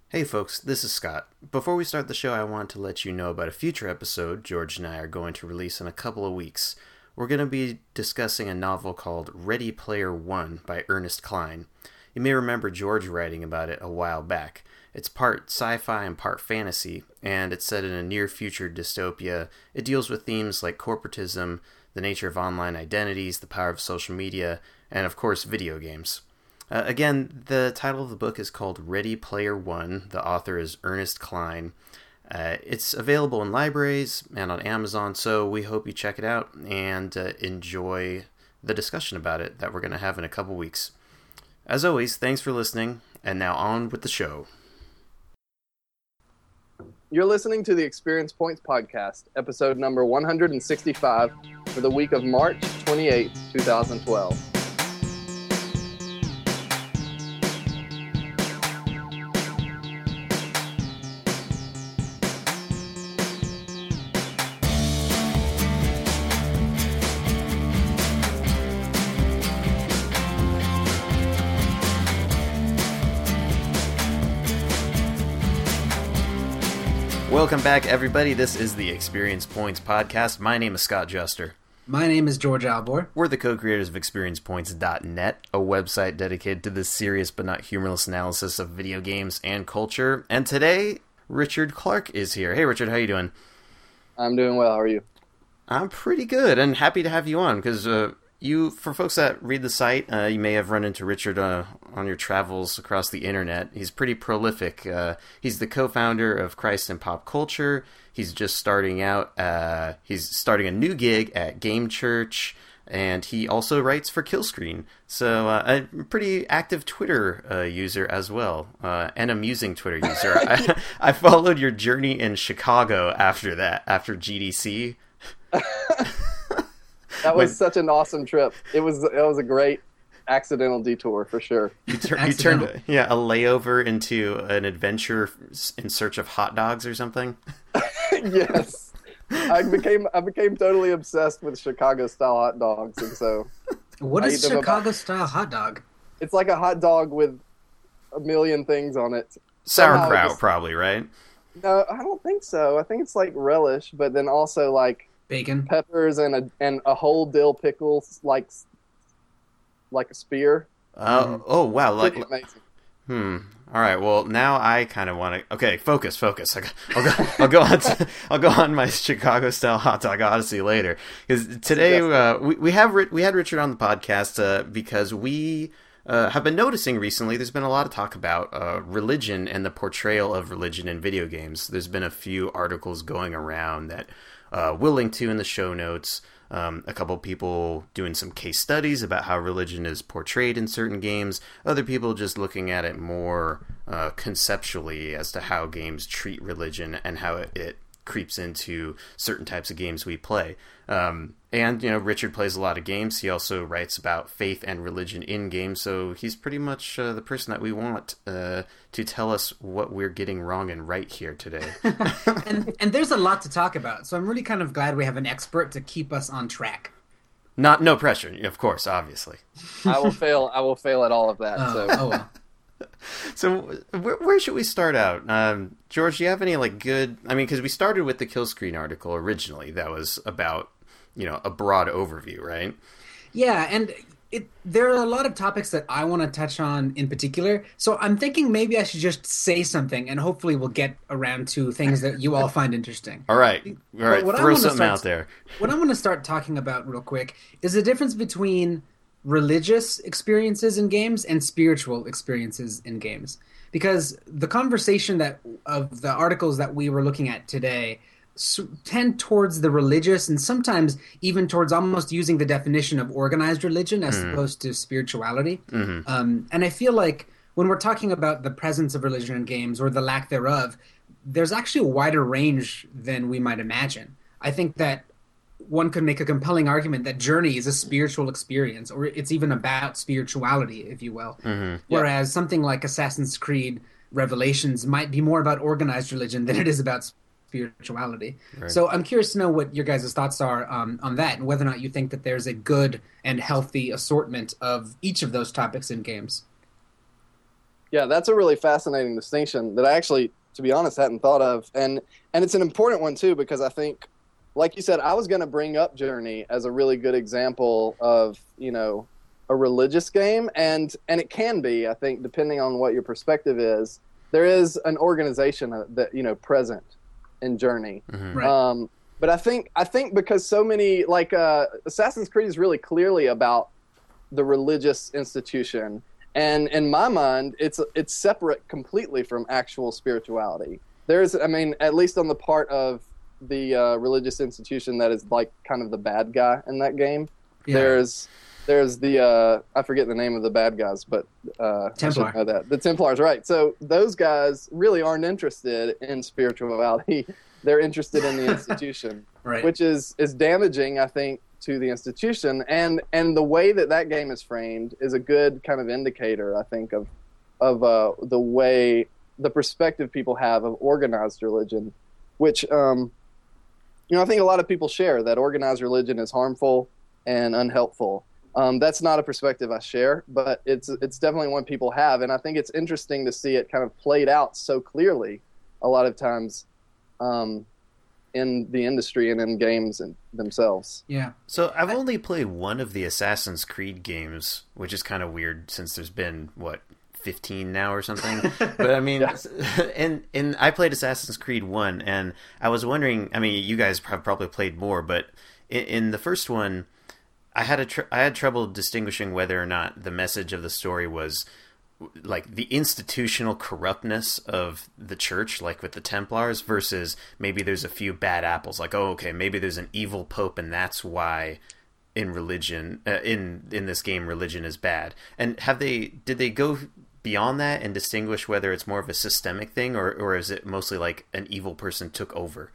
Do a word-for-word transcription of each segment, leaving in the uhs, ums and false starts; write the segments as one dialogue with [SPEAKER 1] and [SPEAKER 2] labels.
[SPEAKER 1] Hey folks, this is Scott. Before we start the show, I want to let you know about a future episode George and I are going to release in a couple of weeks. We're going to be discussing a novel called Ready Player One by Ernest Cline. You may remember George writing about it a while back. It's part sci-fi and part fantasy, and it's set in a near-future dystopia. It deals with themes like corporatism, the nature of online identities, the power of social media, and of course video games. Uh, again, the title of the book is called Ready Player One. The author is Ernest Cline. Uh, it's available in libraries and on Amazon, so we hope you check it out and uh, enjoy the discussion about it that we're going to have in a couple weeks. As always, thanks for listening, and now on with the show.
[SPEAKER 2] You're listening to the Experience Points Podcast, episode number one hundred sixty-five for the week of March twenty-eighth, twenty twelve.
[SPEAKER 1] Welcome back, everybody. This is the Experience Points Podcast. My name is Scott Juster.
[SPEAKER 3] My name is George Albor.
[SPEAKER 1] We're the co-creators of Experience Points dot net, a website dedicated to the serious but not humorless analysis of video games and culture. And today, Richard Clark is here. Hey, Richard, how you doing?
[SPEAKER 2] I'm doing well. How are you?
[SPEAKER 1] I'm pretty good, and happy to have you on, because uh, you, for folks that read the site, uh, you may have run into Richard uh, on your travels across the internet. He's pretty prolific. Uh, he's the co-founder of Christ in Pop Culture. He's just starting out. Uh, he's starting a new gig at Game Church, and he also writes for Killscreen. So uh, a pretty active Twitter uh, user as well, uh, an amusing Twitter user. I, I followed your journey in Chicago after that, after G D C.
[SPEAKER 2] That was
[SPEAKER 1] when,
[SPEAKER 2] such an awesome trip. It was it was a great accidental detour for sure.
[SPEAKER 1] You, tur- you turned yeah a layover into an adventure in search of hot dogs or something.
[SPEAKER 2] Yes, I became I became totally obsessed with Chicago style hot dogs, and so.
[SPEAKER 3] What is Chicago style hot dog?
[SPEAKER 2] It's like a hot dog with a million things on it.
[SPEAKER 1] Sauerkraut, just, probably, right?
[SPEAKER 2] No, I don't think so. I think it's like relish, but then also like.
[SPEAKER 3] Bacon,
[SPEAKER 2] peppers, and a and a whole dill pickle, like like a spear.
[SPEAKER 1] Uh, mm. Oh wow! Like,
[SPEAKER 2] amazing.
[SPEAKER 1] Hmm. All right. Well, now I kind of want to. Okay, focus, focus. I'll go. I'll go on. To, I'll go on my Chicago style hot dog odyssey later. Because today uh, we we have we had Richard on the podcast uh, because we. Uh, have been noticing recently there's been a lot of talk about uh, religion and the portrayal of religion in video games. There's been a few articles going around that uh, we'll link to in the show notes. Um, a couple people doing some case studies about how religion is portrayed in certain games. Other people just looking at it more uh, conceptually as to how games treat religion and how it, it creeps into certain types of games we play. Um, and, you know, Richard plays a lot of games. He also writes about faith and religion in games, so he's pretty much uh, the person that we want uh, to tell us what we're getting wrong and right here today.
[SPEAKER 3] and and there's a lot to talk about, so I'm really kind of glad we have an expert to keep us on track.
[SPEAKER 1] Not no pressure, of course, obviously.
[SPEAKER 2] I will fail. I will fail at all of that.
[SPEAKER 3] Oh,
[SPEAKER 2] so.
[SPEAKER 3] oh well.
[SPEAKER 1] So where, where should we start out? Um, George, do you have any like good... I mean, because we started with the Killscreen article originally. That was about, you know, a broad overview, right?
[SPEAKER 3] Yeah, and it, there are a lot of topics that I want to touch on in particular. So I'm thinking maybe I should just say something, and hopefully we'll get around to things that you all find interesting.
[SPEAKER 1] All right. All right, throw something
[SPEAKER 3] start,
[SPEAKER 1] out there.
[SPEAKER 3] What I want to start talking about real quick is the difference between religious experiences in games and spiritual experiences in games, because the conversation that of the articles that we were looking at today tend towards the religious and sometimes even towards almost using the definition of organized religion as mm. opposed to spirituality.
[SPEAKER 1] Mm-hmm.
[SPEAKER 3] Um, and I feel like when we're talking about the presence of religion in games or the lack thereof, there's actually a wider range than we might imagine. I think that one could make a compelling argument that Journey is a spiritual experience, or it's even about spirituality, if you will.
[SPEAKER 1] Mm-hmm.
[SPEAKER 3] Whereas yeah. something like Assassin's Creed Revelations might be more about organized religion than it is about spirituality. Right. So I'm curious to know what your guys' thoughts are um, on that, and whether or not you think that there's a good and healthy assortment of each of those topics in games.
[SPEAKER 2] Yeah, that's a really fascinating distinction that I actually, to be honest, hadn't thought of. And and it's an important one, too, because I think, like you said, I was going to bring up Journey as a really good example of, you know, a religious game. And, and it can be, I think, depending on what your perspective is. There is an organization that, you know, present in Journey.
[SPEAKER 1] Mm-hmm.
[SPEAKER 3] Right.
[SPEAKER 2] Um, but I think I think because so many, like, uh, Assassin's Creed is really clearly about the religious institution. And in my mind, it's it's separate completely from actual spirituality. There's, I mean, at least on the part of the uh, religious institution that is like kind of the bad guy in that game.
[SPEAKER 3] Yeah.
[SPEAKER 2] There's there's the uh, I forget the name of the bad guys, but uh,
[SPEAKER 3] Templar.
[SPEAKER 2] I should know that. The Templars, right? So those guys really aren't interested in spirituality. They're interested in the institution,
[SPEAKER 3] Right.
[SPEAKER 2] which is is damaging, I think, to the institution. And and the way that that game is framed is a good kind of indicator, I think, of of uh, the way the perspective people have of organized religion, which um, you know I think a lot of people share, that organized religion is harmful and unhelpful. Um, that's not a perspective I share, but it's it's definitely one people have, and I think it's interesting to see it kind of played out so clearly a lot of times um, in the industry and in games and themselves.
[SPEAKER 3] Yeah.
[SPEAKER 1] So I've only played one of the Assassin's Creed games, which is kind of weird since there's been, what, fifteen now or something. But I mean,
[SPEAKER 2] Yeah.
[SPEAKER 1] and and I played Assassin's Creed one, and I was wondering. I mean, you guys have probably played more, but in, in the first one, I had a tr- I had trouble distinguishing whether or not the message of the story was like the institutional corruptness of the church, like with the Templars, versus maybe there's a few bad apples. Like, oh, okay, maybe there's an evil pope, and that's why in religion, uh, in in this game, religion is bad. And have they did they go beyond that and distinguish whether it's more of a systemic thing, or or is it mostly like an evil person took over?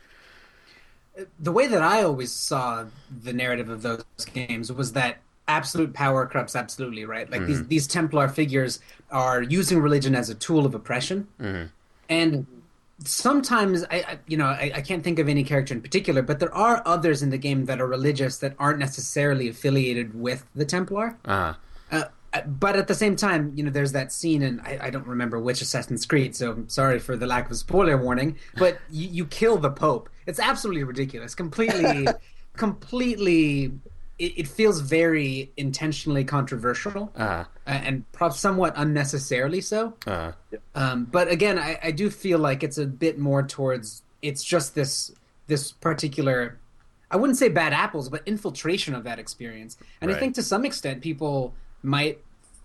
[SPEAKER 3] The way that I always saw the narrative of those games was that absolute power corrupts absolutely, right? Like
[SPEAKER 1] Mm-hmm.
[SPEAKER 3] these these Templar figures are using religion as a tool of oppression,
[SPEAKER 1] Mm-hmm.
[SPEAKER 3] and sometimes I, I you know I, I can't think of any character in particular, but there are others in the game that are religious that aren't necessarily affiliated with the Templar.
[SPEAKER 1] Uh-huh.
[SPEAKER 3] Uh, but at the same time, you know, there's that scene, and I, I don't remember which Assassin's Creed, so I'm sorry for the lack of spoiler warning. But you, you kill the Pope. It's absolutely ridiculous. Completely, completely. It, it feels very intentionally controversial,
[SPEAKER 1] Uh-huh.
[SPEAKER 3] uh, and perhaps somewhat unnecessarily so.
[SPEAKER 1] Uh-huh.
[SPEAKER 3] Um, but again, I, I do feel like it's a bit more towards it's just this this particular. I wouldn't say bad apples, but infiltration of that experience, and
[SPEAKER 1] Right.
[SPEAKER 3] I think to some extent people might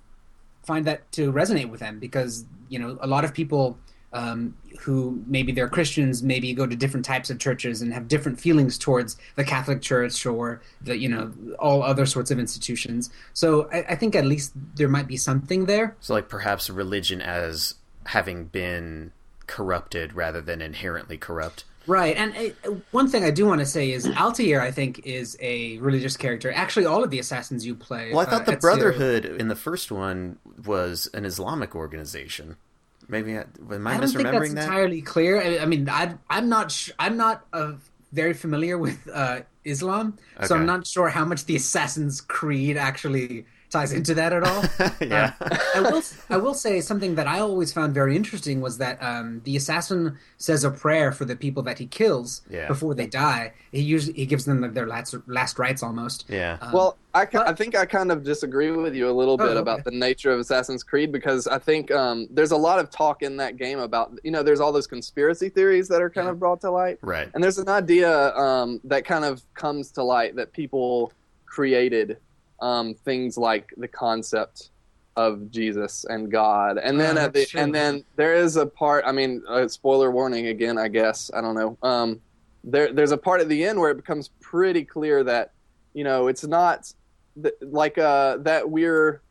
[SPEAKER 3] find that to resonate with them because you know a lot of people um, who maybe they're Christians maybe go to different types of churches and have different feelings towards the Catholic Church or the you know all other sorts of institutions. So I, I think at least there might be something there.
[SPEAKER 1] So like perhaps religion as having been corrupted rather than inherently corrupt.
[SPEAKER 3] Right, and uh, one thing I do want to say is Altair, I think, is a religious character. Actually, all of the assassins you play.
[SPEAKER 1] Well, I thought
[SPEAKER 3] uh,
[SPEAKER 1] the
[SPEAKER 3] Ezio-
[SPEAKER 1] Brotherhood in the first one was an Islamic organization. Maybe I, am I,
[SPEAKER 3] I don't think that's
[SPEAKER 1] misremembering that?
[SPEAKER 3] entirely clear. I, I mean, I, I'm not. Sh- I'm not uh, very familiar with uh, Islam, so
[SPEAKER 1] Okay.
[SPEAKER 3] I'm not sure how much the Assassin's Creed actually ties into that at all.
[SPEAKER 1] Yeah.
[SPEAKER 3] Uh, I will. I will say something that I always found very interesting was that um, the assassin says a prayer for the people that he kills
[SPEAKER 1] Yeah.
[SPEAKER 3] before they die. He usually he gives them their last last rites almost.
[SPEAKER 1] Yeah.
[SPEAKER 3] Um,
[SPEAKER 2] Well, I, ki-
[SPEAKER 3] but-
[SPEAKER 2] I think I kind of disagree with you a little
[SPEAKER 3] Oh,
[SPEAKER 2] bit
[SPEAKER 3] okay.
[SPEAKER 2] about the nature of Assassin's Creed because I think um, there's a lot of talk in that game about, you know, there's all those conspiracy theories that are kind
[SPEAKER 3] Yeah.
[SPEAKER 2] of brought to light.
[SPEAKER 1] Right.
[SPEAKER 2] And there's an idea um, that kind of comes to light that people created um, things like the concept of Jesus and God. And then
[SPEAKER 3] Oh,
[SPEAKER 2] at the,
[SPEAKER 3] that's true.
[SPEAKER 2] and then there is a part, I mean, uh, spoiler warning again, I guess, I don't know. Um, there, there's a part at the end where it becomes pretty clear that, you know, it's not th- like uh, that we're,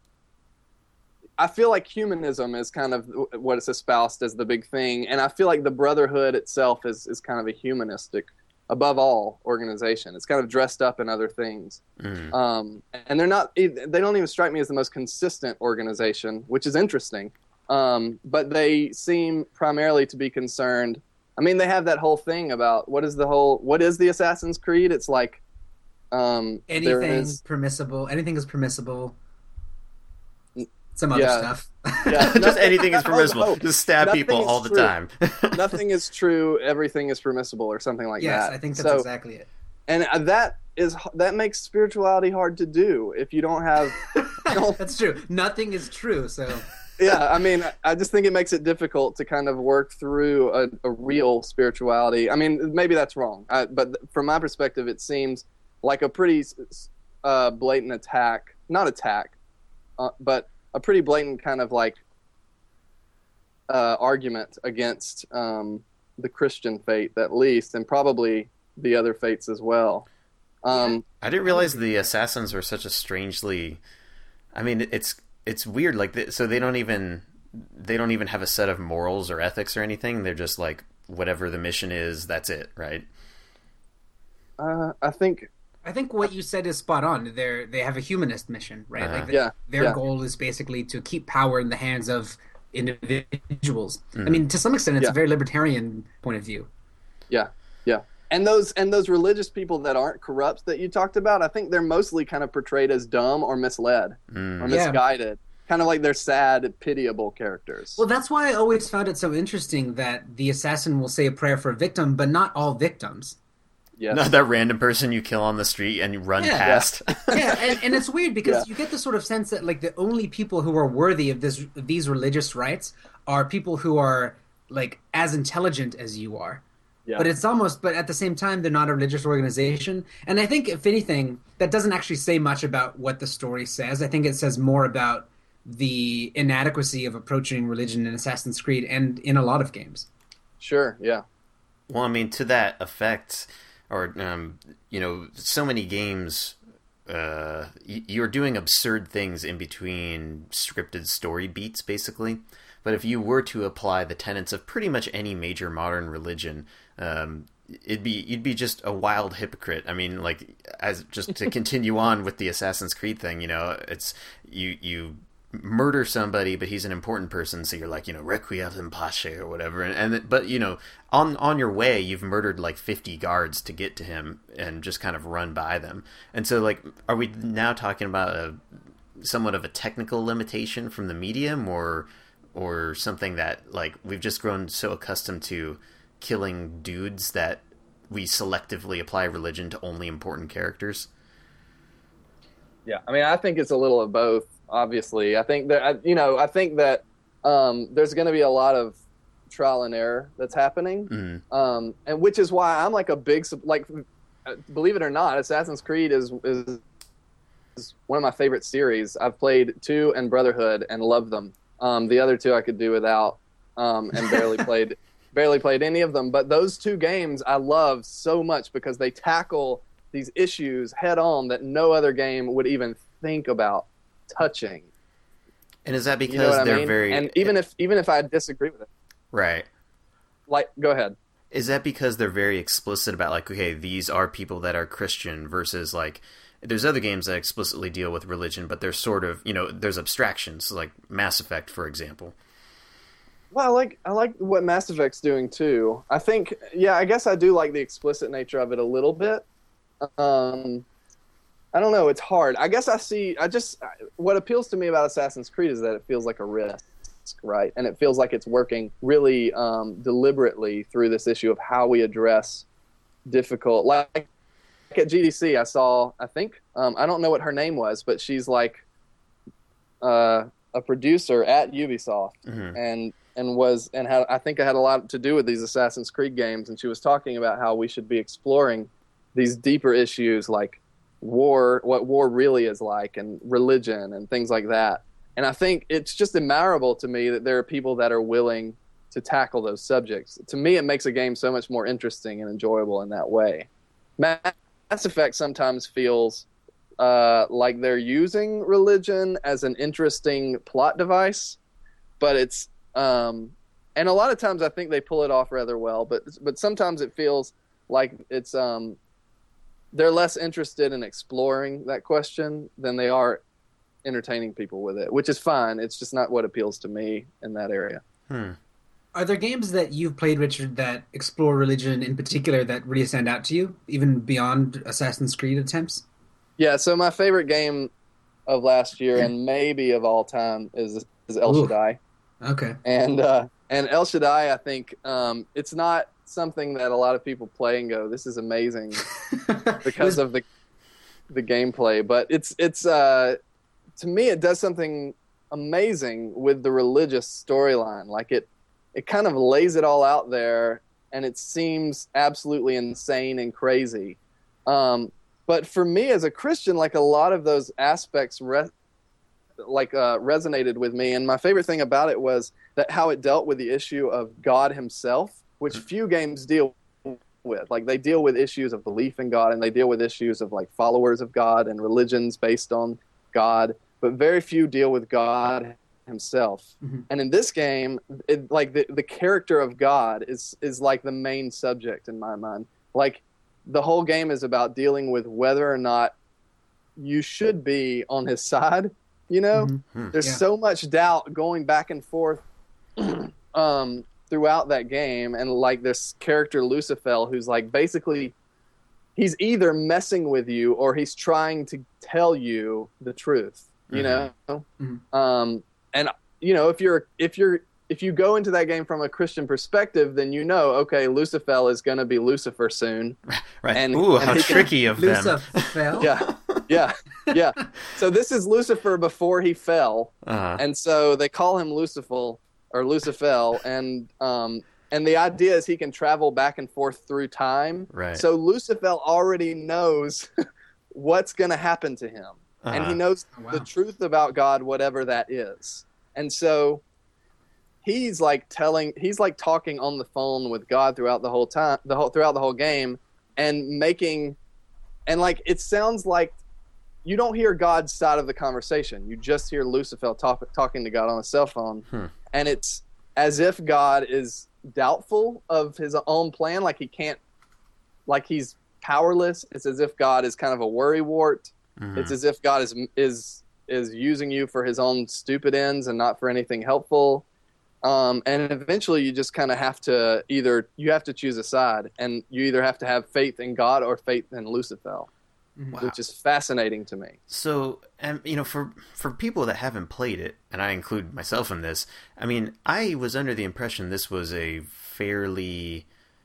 [SPEAKER 2] I feel like humanism is kind of what is espoused as the big thing. And I feel like the Brotherhood itself is, is kind of a humanistic, above all, organization. It's kind of dressed up in other things.
[SPEAKER 1] Mm.
[SPEAKER 2] Um, and they're not, they don't even strike me as the most consistent organization, which is interesting. Um, but they seem primarily to be concerned. I mean, they have that whole thing about what is the whole, what is the Assassin's Creed? It's like, um, there
[SPEAKER 3] anything
[SPEAKER 2] is,
[SPEAKER 3] permissible. Anything is permissible. some other
[SPEAKER 2] Yeah.
[SPEAKER 3] stuff.
[SPEAKER 2] Yeah,
[SPEAKER 1] Just
[SPEAKER 2] nothing-
[SPEAKER 1] anything is
[SPEAKER 2] oh,
[SPEAKER 1] permissible.
[SPEAKER 2] oh,
[SPEAKER 1] Just stab
[SPEAKER 2] nothing
[SPEAKER 1] people
[SPEAKER 2] is
[SPEAKER 1] all the
[SPEAKER 2] true.
[SPEAKER 1] time.
[SPEAKER 2] Nothing is true. Everything is permissible, or something like
[SPEAKER 3] Yes,
[SPEAKER 2] that.
[SPEAKER 3] I think that's
[SPEAKER 2] so,
[SPEAKER 3] exactly it.
[SPEAKER 2] and uh, that is that makes spirituality hard to do if you don't have. don't-
[SPEAKER 3] That's true. Nothing is true. So
[SPEAKER 2] yeah, I mean, I just think it makes it difficult to kind of work through a, a real spirituality. I mean, maybe that's wrong, I, but from my perspective, it seems like a pretty uh, blatant attack. Not attack, uh, but a pretty blatant kind of like uh, argument against um, the Christian faith, at least, and probably the other faiths as well. Um,
[SPEAKER 1] I didn't realize the assassins were such a strangely. I mean, it's it's weird. Like, they, so they don't even they don't even have a set of morals or ethics or anything. They're just like whatever the mission is. That's it, right?
[SPEAKER 2] uh, I think,
[SPEAKER 3] I think what you said is spot on. They're they have a humanist mission, right?
[SPEAKER 1] Uh-huh.
[SPEAKER 3] Like they,
[SPEAKER 2] Yeah,
[SPEAKER 3] their
[SPEAKER 2] yeah.
[SPEAKER 3] goal is basically to keep power in the hands of individuals. I mean, to some extent, it's
[SPEAKER 2] Yeah.
[SPEAKER 3] a very libertarian point of view.
[SPEAKER 2] yeah, yeah. And those and those religious people that aren't corrupt that you talked about, I think they're mostly kind of portrayed as dumb or misled
[SPEAKER 1] Mm.
[SPEAKER 2] or
[SPEAKER 3] Yeah.
[SPEAKER 2] misguided. Kind of like they're sad, pitiable characters.
[SPEAKER 3] Well, that's why I always found it so interesting that the assassin will say a prayer for a victim, but not all victims.
[SPEAKER 2] yes.
[SPEAKER 1] Not that random person you kill on the street and you run
[SPEAKER 3] Yeah.
[SPEAKER 1] past.
[SPEAKER 3] Yeah, and, and it's weird because
[SPEAKER 2] Yeah.
[SPEAKER 3] you get the sort of sense that like the only people who are worthy of this these religious rites are people who are like as intelligent as you are.
[SPEAKER 2] Yeah.
[SPEAKER 3] But it's almost, but at the same time, they're not a religious organization. And I think, if anything, that doesn't actually say much about what the story says. I think it says more about the inadequacy of approaching religion in Assassin's Creed and in a lot of games.
[SPEAKER 2] Sure, yeah.
[SPEAKER 1] Well, I mean, to that effect, or um, you know, so many games, uh, y- you're doing absurd things in between scripted story beats, basically. But if you were to apply the tenets of pretty much any major modern religion, um, it'd be you'd be just a wild hypocrite. I mean, like, as just to continue on with the Assassin's Creed thing, you know, it's you you. murder somebody, but he's an important person, so you're like, you know, requiem in pace or whatever, and, and but you know, on on your way, you've murdered like fifty guards to get to him, and just kind of run by them. And so, like, are we now talking about a somewhat of a technical limitation from the medium, or or something that like we've just grown so accustomed to killing dudes that we selectively apply religion to only important characters?
[SPEAKER 2] Yeah, I mean, I think it's a little of both. Obviously, I think that I- you know, I think that um, there's going to be a lot of trial and error that's happening,
[SPEAKER 1] Mm.
[SPEAKER 2] um, and which is why I'm like a big sup- like, uh, believe it or not, Assassin's Creed is is is one of my favorite series. I've played two and Brotherhood and love them. Um, the other two I could do without, um, and barely played barely played any of them. But those two games I love so much because they tackle these issues head on that no other game would even think about touching.
[SPEAKER 1] And is that because
[SPEAKER 2] You know what I
[SPEAKER 1] they're
[SPEAKER 2] mean?
[SPEAKER 1] very
[SPEAKER 2] And even if even if I disagree with it,
[SPEAKER 1] right?
[SPEAKER 2] like, go ahead.
[SPEAKER 1] Is that because they're very explicit about, like, okay, these are people that are Christian versus, like, there's other games that explicitly deal with religion, but there's sort of, you know, there's abstractions, like Mass Effect, for example.
[SPEAKER 2] Well, I like I like what Mass Effect's doing too. I think, yeah, I guess I do like the explicit nature of it a little bit. Um, I don't know. It's hard. I guess I see. I just what appeals to me about Assassin's Creed is that it feels like a risk, right? And it feels like it's working really um, deliberately through this issue of how we address difficult. Like at G D C, I saw. I think um, I don't know what her name was, but she's like uh, a producer at Ubisoft,
[SPEAKER 1] Mhm.
[SPEAKER 2] and and was and had I think it had a lot to do with these Assassin's Creed games. And she was talking about how we should be exploring these deeper issues like war, what war really is like, and religion and things like that. And I think it's just admirable to me that there are people that are willing to tackle those subjects. To me, it makes a game so much more interesting and enjoyable in that way. Mass Effect sometimes feels uh, like they're using religion as an interesting plot device, but it's um, and a lot of times I think they pull it off rather well. But but sometimes it feels like it's um, they're less interested in exploring that question than they are entertaining people with it, which is fine. It's just not what appeals to me in that area.
[SPEAKER 1] Hmm.
[SPEAKER 3] Are there games that you've played, Richard, that explore religion in particular that really stand out to you, even beyond Assassin's Creed attempts?
[SPEAKER 2] Yeah, so my favorite game of last year and maybe of all time is is El
[SPEAKER 3] Ooh.
[SPEAKER 2] Shaddai.
[SPEAKER 3] Okay.
[SPEAKER 2] And uh, and El Shaddai, I think um, it's not something that a lot of people play and go, "This is amazing," because of the the gameplay. But it's it's uh, to me, it does something amazing with the religious storyline. Like it it kind of lays it all out there, and it seems absolutely insane and crazy. Um, but for me as a Christian, like a lot of those aspects re- like uh, resonated with me. And my favorite thing about it was that how it dealt with the issue of God himself, which few games deal with. Like they deal with issues of belief in God, and they deal with issues of like followers of God and religions based on God, but very few deal with God himself. Mm-hmm. And in this game, it, like the, the character of God is is like the main subject in my mind. Like the whole game is about dealing with whether or not you should be on his side. You know, mm-hmm. there's yeah. so much doubt going back and forth um, throughout that game. And like this character, Lucifer, who's like basically he's either messing with you or he's trying to tell you the truth, you mm-hmm. know? Mm-hmm. Um, and, you know, if you're if you're if you go into that game from a Christian perspective, then you know, okay, Lucifer is going to be Lucifer soon.
[SPEAKER 1] Right.
[SPEAKER 2] And,
[SPEAKER 1] Ooh,
[SPEAKER 2] and
[SPEAKER 1] how tricky
[SPEAKER 2] can,
[SPEAKER 1] of them.
[SPEAKER 3] Lucifer.
[SPEAKER 2] Yeah. Yeah. Yeah. So this is Lucifer before he fell.
[SPEAKER 1] Uh-huh.
[SPEAKER 2] And so they call him Lucifer or Lucifer. And, um, and the idea is he can travel back and forth through time.
[SPEAKER 1] Right.
[SPEAKER 2] So Lucifer already knows what's going to happen to him. Uh-huh. And he knows oh, wow. the truth about God, whatever that is. And so he's like telling, he's like talking on the phone with God throughout the whole time, the whole, throughout the whole game, and making, and like, it sounds like you don't hear God's side of the conversation. You just hear Lucifer talk, talking to God on a cell phone.
[SPEAKER 1] Hmm.
[SPEAKER 2] And it's as if God is doubtful of his own plan. Like he can't, like he's powerless. It's as if God is kind of a worrywart. Mm-hmm. It's as if God is, is, is using you for his own stupid ends and not for anything helpful. Um, and eventually you just kind of have to either, you have to choose a side, and you either have to have faith in God or faith in Lucifer, wow. which is fascinating to me.
[SPEAKER 1] So, um, you know, for, for people that haven't played it, and I include myself in this, I mean, I was under the impression this was a fairly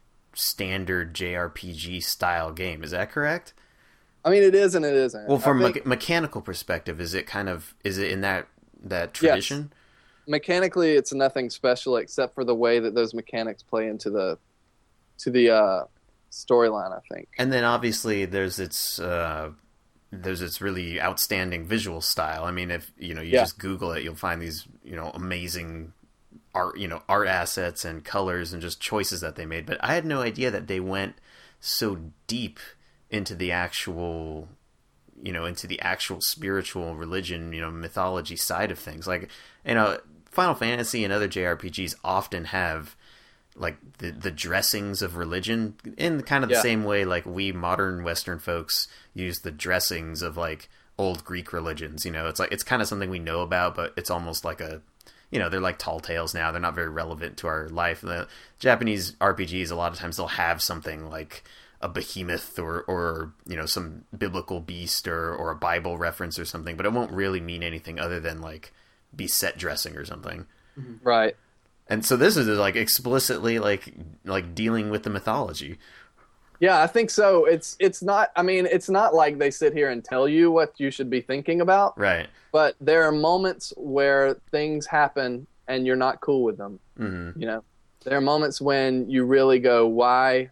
[SPEAKER 1] standard J R P G style game. Is that correct?
[SPEAKER 2] I mean, it is and it isn't.
[SPEAKER 1] Well, from a
[SPEAKER 2] think...
[SPEAKER 1] me- mechanical perspective, is it kind of, is it in that, that tradition?
[SPEAKER 2] Yes. Mechanically, it's nothing special except for the way that those mechanics play into the to the uh, storyline, I think.
[SPEAKER 1] And then obviously there's its uh, there's its really outstanding visual style. I mean, if you know you
[SPEAKER 2] yeah.
[SPEAKER 1] just Google it, you'll find these you know amazing art you know art assets and colors and just choices that they made. But I had no idea that they went so deep into the actual you know into the actual spiritual religion you know mythology side of things. Like you know. Final Fantasy and other J R P Gs often have like the the dressings of religion in kind of the
[SPEAKER 2] yeah.
[SPEAKER 1] same way like we modern Western folks use the dressings of like old Greek religions. You know, it's like it's kind of something we know about, but it's almost like a you know they're like tall tales now. They're not very relevant to our life. The Japanese R P Gs a lot of times they'll have something like a behemoth or or you know some biblical beast or or a Bible reference or something, but it won't really mean anything other than like be set dressing or something.
[SPEAKER 2] Right.
[SPEAKER 1] And so this is like explicitly like like dealing with the mythology.
[SPEAKER 2] Yeah, I think so. It's it's not I mean, it's not like they sit here and tell you what you should be thinking about.
[SPEAKER 1] Right.
[SPEAKER 2] But there are moments where things happen and you're not cool with them.
[SPEAKER 1] Mm-hmm.
[SPEAKER 2] You know. There are moments when you really go, why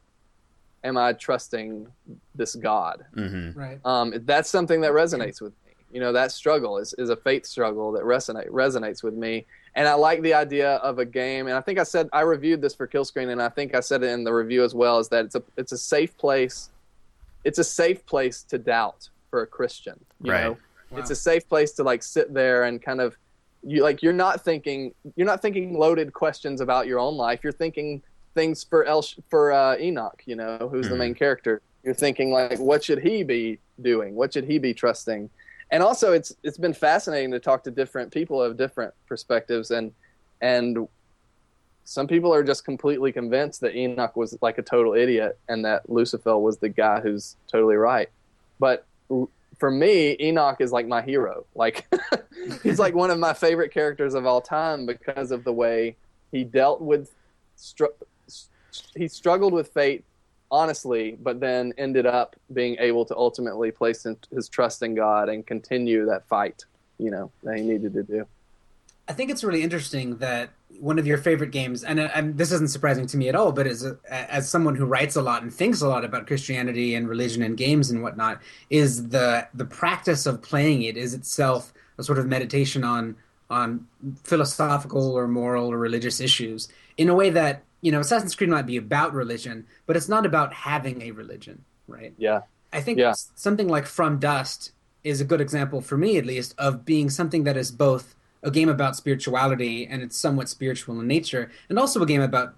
[SPEAKER 2] am I trusting this God?
[SPEAKER 1] Mm-hmm.
[SPEAKER 3] Right.
[SPEAKER 2] Um, that's something that resonates with me. You know, that struggle is, is a faith struggle that resonate resonates with me. And I like the idea of a game. And I think I said, I reviewed this for Killscreen, and I think I said it in the review as well, is that it's a, it's a safe place. It's a safe place to doubt for a Christian. You
[SPEAKER 1] right.
[SPEAKER 2] know?
[SPEAKER 3] Wow.
[SPEAKER 2] It's a safe place to like sit there and kind of, you like, you're not thinking, you're not thinking loaded questions about your own life. You're thinking things for El, for uh, Enoch, you know, who's mm-hmm. the main character. You're thinking like, what should he be doing? What should he be trusting? And also, it's it's been fascinating to talk to different people of different perspectives, and and some people are just completely convinced that Enoch was like a total idiot, and that Lucifer was the guy who's totally right. But for me, Enoch is like my hero. Like he's like one of my favorite characters of all time because of the way he dealt with str- he struggled with fate honestly, but then ended up being able to ultimately place his trust in God and continue that fight, you know, that he needed to do.
[SPEAKER 3] I think it's really interesting that one of your favorite games, and, and this isn't surprising to me at all, but as a, as someone who writes a lot and thinks a lot about Christianity and religion and games and whatnot, is the the practice of playing it is itself a sort of meditation on on philosophical or moral or religious issues in a way that, you know, Assassin's Creed might be about religion, but it's not about having a religion, right?
[SPEAKER 2] Yeah.
[SPEAKER 3] I think
[SPEAKER 2] yeah.
[SPEAKER 3] something like From Dust is a good example, for me at least, of being something that is both a game about spirituality and it's somewhat spiritual in nature, and also a game about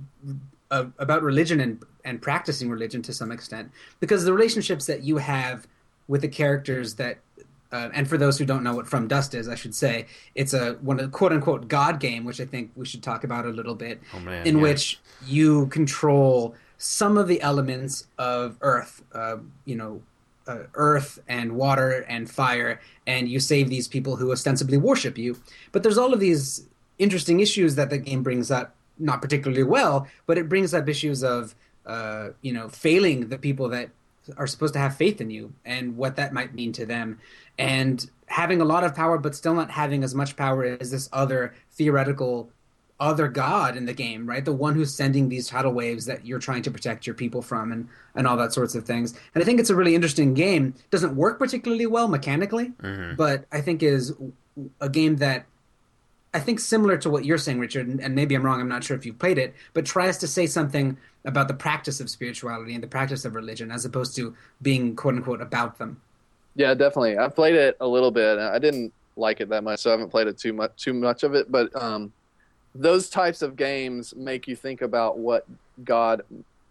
[SPEAKER 3] uh, about religion and and practicing religion to some extent, because the relationships that you have with the characters that uh, and for those who don't know what From Dust is, I should say it's a one of the quote unquote God game, which I think we should talk about a little bit,
[SPEAKER 1] oh, man,
[SPEAKER 3] in
[SPEAKER 1] yeah.
[SPEAKER 3] which you control some of the elements of Earth, uh, you know. Uh, earth and water and fire, and you save these people who ostensibly worship you. But there's all of these interesting issues that the game brings up, not particularly well, but it brings up issues of, uh, you know, failing the people that are supposed to have faith in you and what that might mean to them, and having a lot of power but still not having as much power as this other theoretical other god in the game, right? The one who's sending these tidal waves that you're trying to protect your people from, and, and all that sorts of things. And I think it's a really interesting game. It doesn't work particularly well mechanically, mm-hmm. but I think is a game that I think similar to what you're saying, Richard, and, and maybe I'm wrong, I'm not sure if you've played it, but tries to say something about the practice of spirituality and the practice of religion as opposed to being quote unquote about them.
[SPEAKER 2] Yeah, definitely. I've played it a little bit. I didn't like it that much, so I haven't played it too much, too much of it, but um, those types of games make you think about what God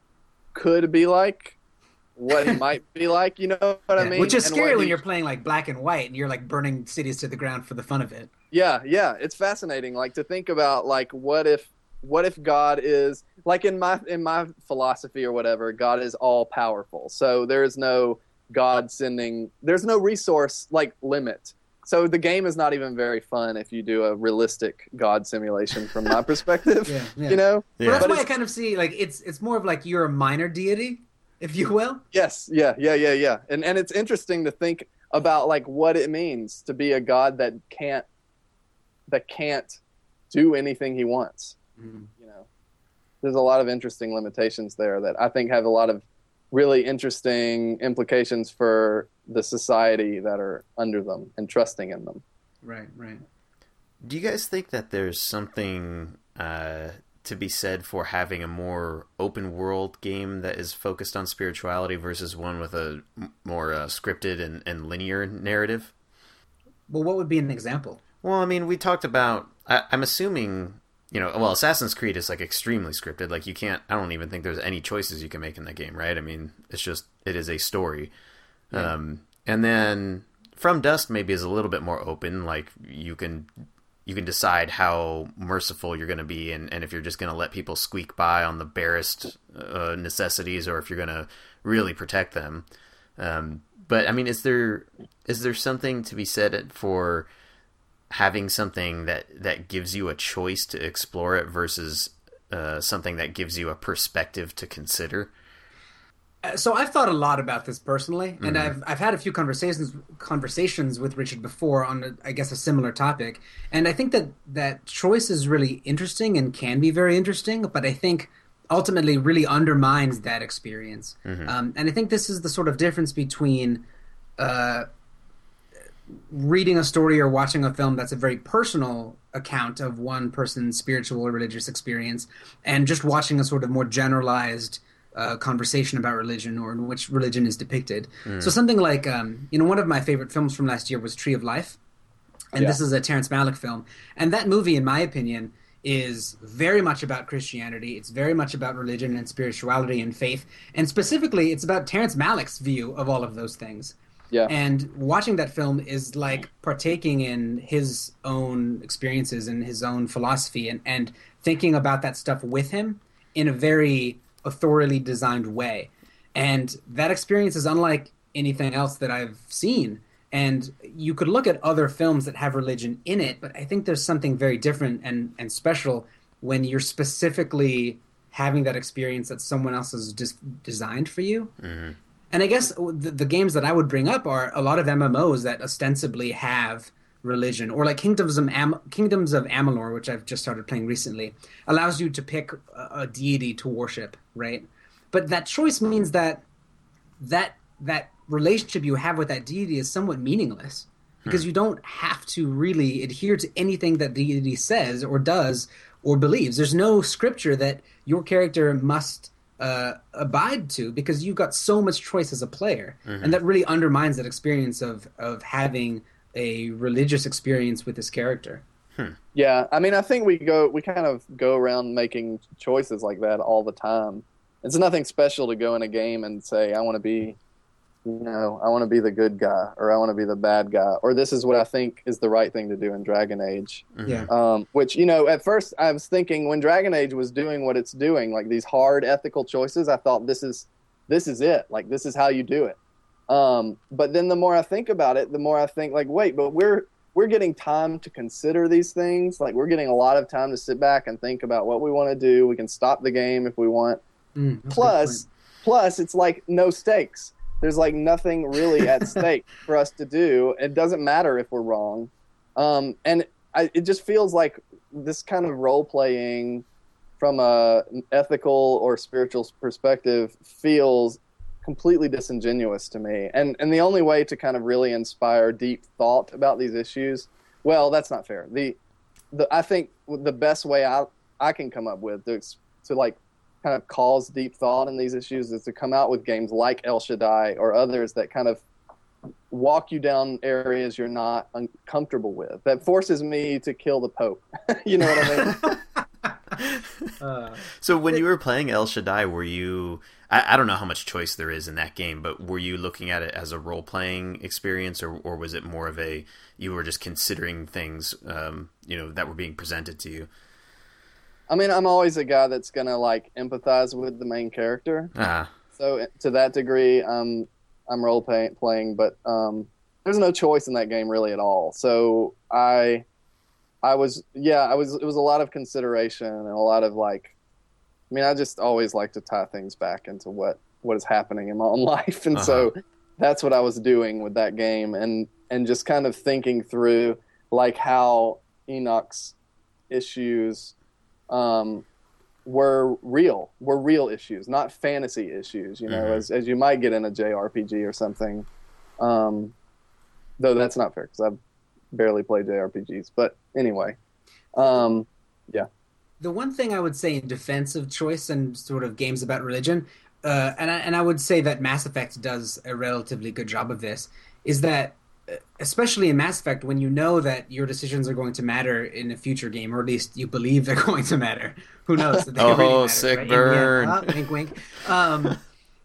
[SPEAKER 2] could be like, what he might be like, you know what yeah, I mean?
[SPEAKER 3] Which is
[SPEAKER 2] and
[SPEAKER 3] scary when
[SPEAKER 2] he...
[SPEAKER 3] you're playing like Black and White and you're like burning cities to the ground for the fun of it.
[SPEAKER 2] Yeah, yeah, it's fascinating. Like to think about like what if what if God is like in my in my philosophy or whatever, God is all powerful. So there is no God sending, there's no resource like limit. So the game is not even very fun if you do a realistic God simulation from my perspective. yeah, yeah. You know?
[SPEAKER 3] Yeah. Well, that's but why I kind of see like it's it's more of like you're a minor deity, if you will.
[SPEAKER 2] Yes, yeah, yeah, yeah, yeah. And and it's interesting to think about like what it means to be a God that can't that can't do anything he wants. Mm-hmm. You know. There's a lot of interesting limitations there that I think have a lot of really interesting implications for the society that are under them and trusting in them.
[SPEAKER 3] Right, right.
[SPEAKER 1] Do you guys think that there's something uh, to be said for having a more open world game that is focused on spirituality versus one with a more uh, scripted and, and linear narrative?
[SPEAKER 3] Well, what would be an example?
[SPEAKER 1] Well, I mean, we talked about, I, I'm assuming, you know, well, Assassin's Creed is like extremely scripted. Like you can't, I don't even think there's any choices you can make in the game, right? I mean, it's just, it is a story. Yeah. Um, and then From Dust maybe is a little bit more open. Like you can, you can decide how merciful you're going to be, and, and if you're just going to let people squeak by on the barest uh, necessities, or if you're going to really protect them. Um, but I mean, is there, is there something to be said for having something that, that gives you a choice to explore it versus uh, something that gives you a perspective to consider?
[SPEAKER 3] So I've thought a lot about this personally, and
[SPEAKER 1] Mm-hmm.
[SPEAKER 3] I've I've had a few conversations conversations with Richard before on a, I guess a similar topic, and I think that that choice is really interesting and can be very interesting, but I think ultimately really undermines that experience. Mm-hmm. Um, and I think this is the sort of difference between uh, reading a story or watching a film that's a very personal account of one person's spiritual or religious experience, and just watching a sort of more generalized Uh, conversation about religion, or in which religion is depicted. Mm. So something like, um, you know, one of my favorite films from last year was Tree of Life. And yeah. This is a Terrence Malick film. And that movie, in my opinion, is very much about Christianity. It's very much about religion and spirituality and faith. And specifically, it's about Terrence Malick's view of all of those things.
[SPEAKER 2] Yeah.
[SPEAKER 3] And watching that film is like partaking in his own experiences and his own philosophy, and, and thinking about that stuff with him in a very authorially designed way. And that experience is unlike anything else that I've seen. And you could look at other films that have religion in it, but I think there's something very different and, and special when you're specifically having that experience that someone else has just designed for you.
[SPEAKER 1] Mm-hmm.
[SPEAKER 3] And I guess the, the games that I would bring up are a lot of M M Os that ostensibly have religion, or like Kingdoms of Am- Kingdoms of Amalur, which I've just started playing recently, allows you to pick a, a deity to worship, right? But that choice means that that that relationship you have with that deity is somewhat meaningless, because hmm. you don't have to really adhere to anything that the deity says or does or believes. There's no scripture that your character must uh, abide to, because you've got so much choice as a player, mm-hmm. and that really undermines that experience of of having a religious experience with this character.
[SPEAKER 2] Hmm. Yeah, I mean, I think we go we kind of go around making choices like that all the time. It's nothing special to go in a game and say, I want to be, you know, I want to be the good guy, or I want to be the bad guy, or this is what I think is the right thing to do in Dragon Age.
[SPEAKER 3] Mm-hmm. Yeah.
[SPEAKER 2] Um, which, you know, at first I was thinking when Dragon Age was doing what it's doing, like these hard ethical choices, I thought this is this is it. Like, this is how you do it. Um, but then the more I think about it, the more I think, like, wait, but we're we're getting time to consider these things. Like, we're getting a lot of time to sit back and think about what we want to do. We can stop the game if we want.
[SPEAKER 3] Mm,
[SPEAKER 2] plus, plus, it's like no stakes. There's like nothing really at stake for us to do. It doesn't matter if we're wrong. Um, and I, it just feels like this kind of role playing from a ethical or spiritual perspective feels completely disingenuous to me. And and the only way to kind of really inspire deep thought about these issues, well, that's not fair. The the I think the best way I I can come up with to to like kind of cause deep thought in these issues is to come out with games like El Shaddai or others that kind of walk you down areas you're not uncomfortable with. That forces me to kill the Pope. You know what I
[SPEAKER 1] mean? uh, so when you were playing El Shaddai, were you... I, I don't know how much choice there is in that game, but were you looking at it as a role-playing experience, or, or was it more of a... you were just considering things, um, you know, that were being presented to you?
[SPEAKER 2] I mean, I'm always a guy that's going to, like, empathize with the main character.
[SPEAKER 1] Ah.
[SPEAKER 2] So to that degree, um, I'm role-playing, playing, but um, there's no choice in that game really at all. So I... I was, yeah, I was, it was a lot of consideration and a lot of like, I mean, I just always like to tie things back into what, what is happening in my own life. And uh-huh. so that's what I was doing with that game, and, and just kind of thinking through like how Enoch's issues um, were real, were real issues, not fantasy issues, you know, mm-hmm. as, as you might get in a J R P G or something. Um, though that's not fair, because I've barely play J R P Gs, but anyway, um, yeah.
[SPEAKER 3] The one thing I would say in defense of choice and sort of games about religion, uh, and I, and I would say that Mass Effect does a relatively good job of this, is that especially in Mass Effect, when you know that your decisions are going to matter in a future game, or at least you believe they're going to matter, who knows? That they
[SPEAKER 1] oh,
[SPEAKER 3] really matter,
[SPEAKER 1] sick
[SPEAKER 3] right?
[SPEAKER 1] burn!
[SPEAKER 3] Uh, wink, wink. Um,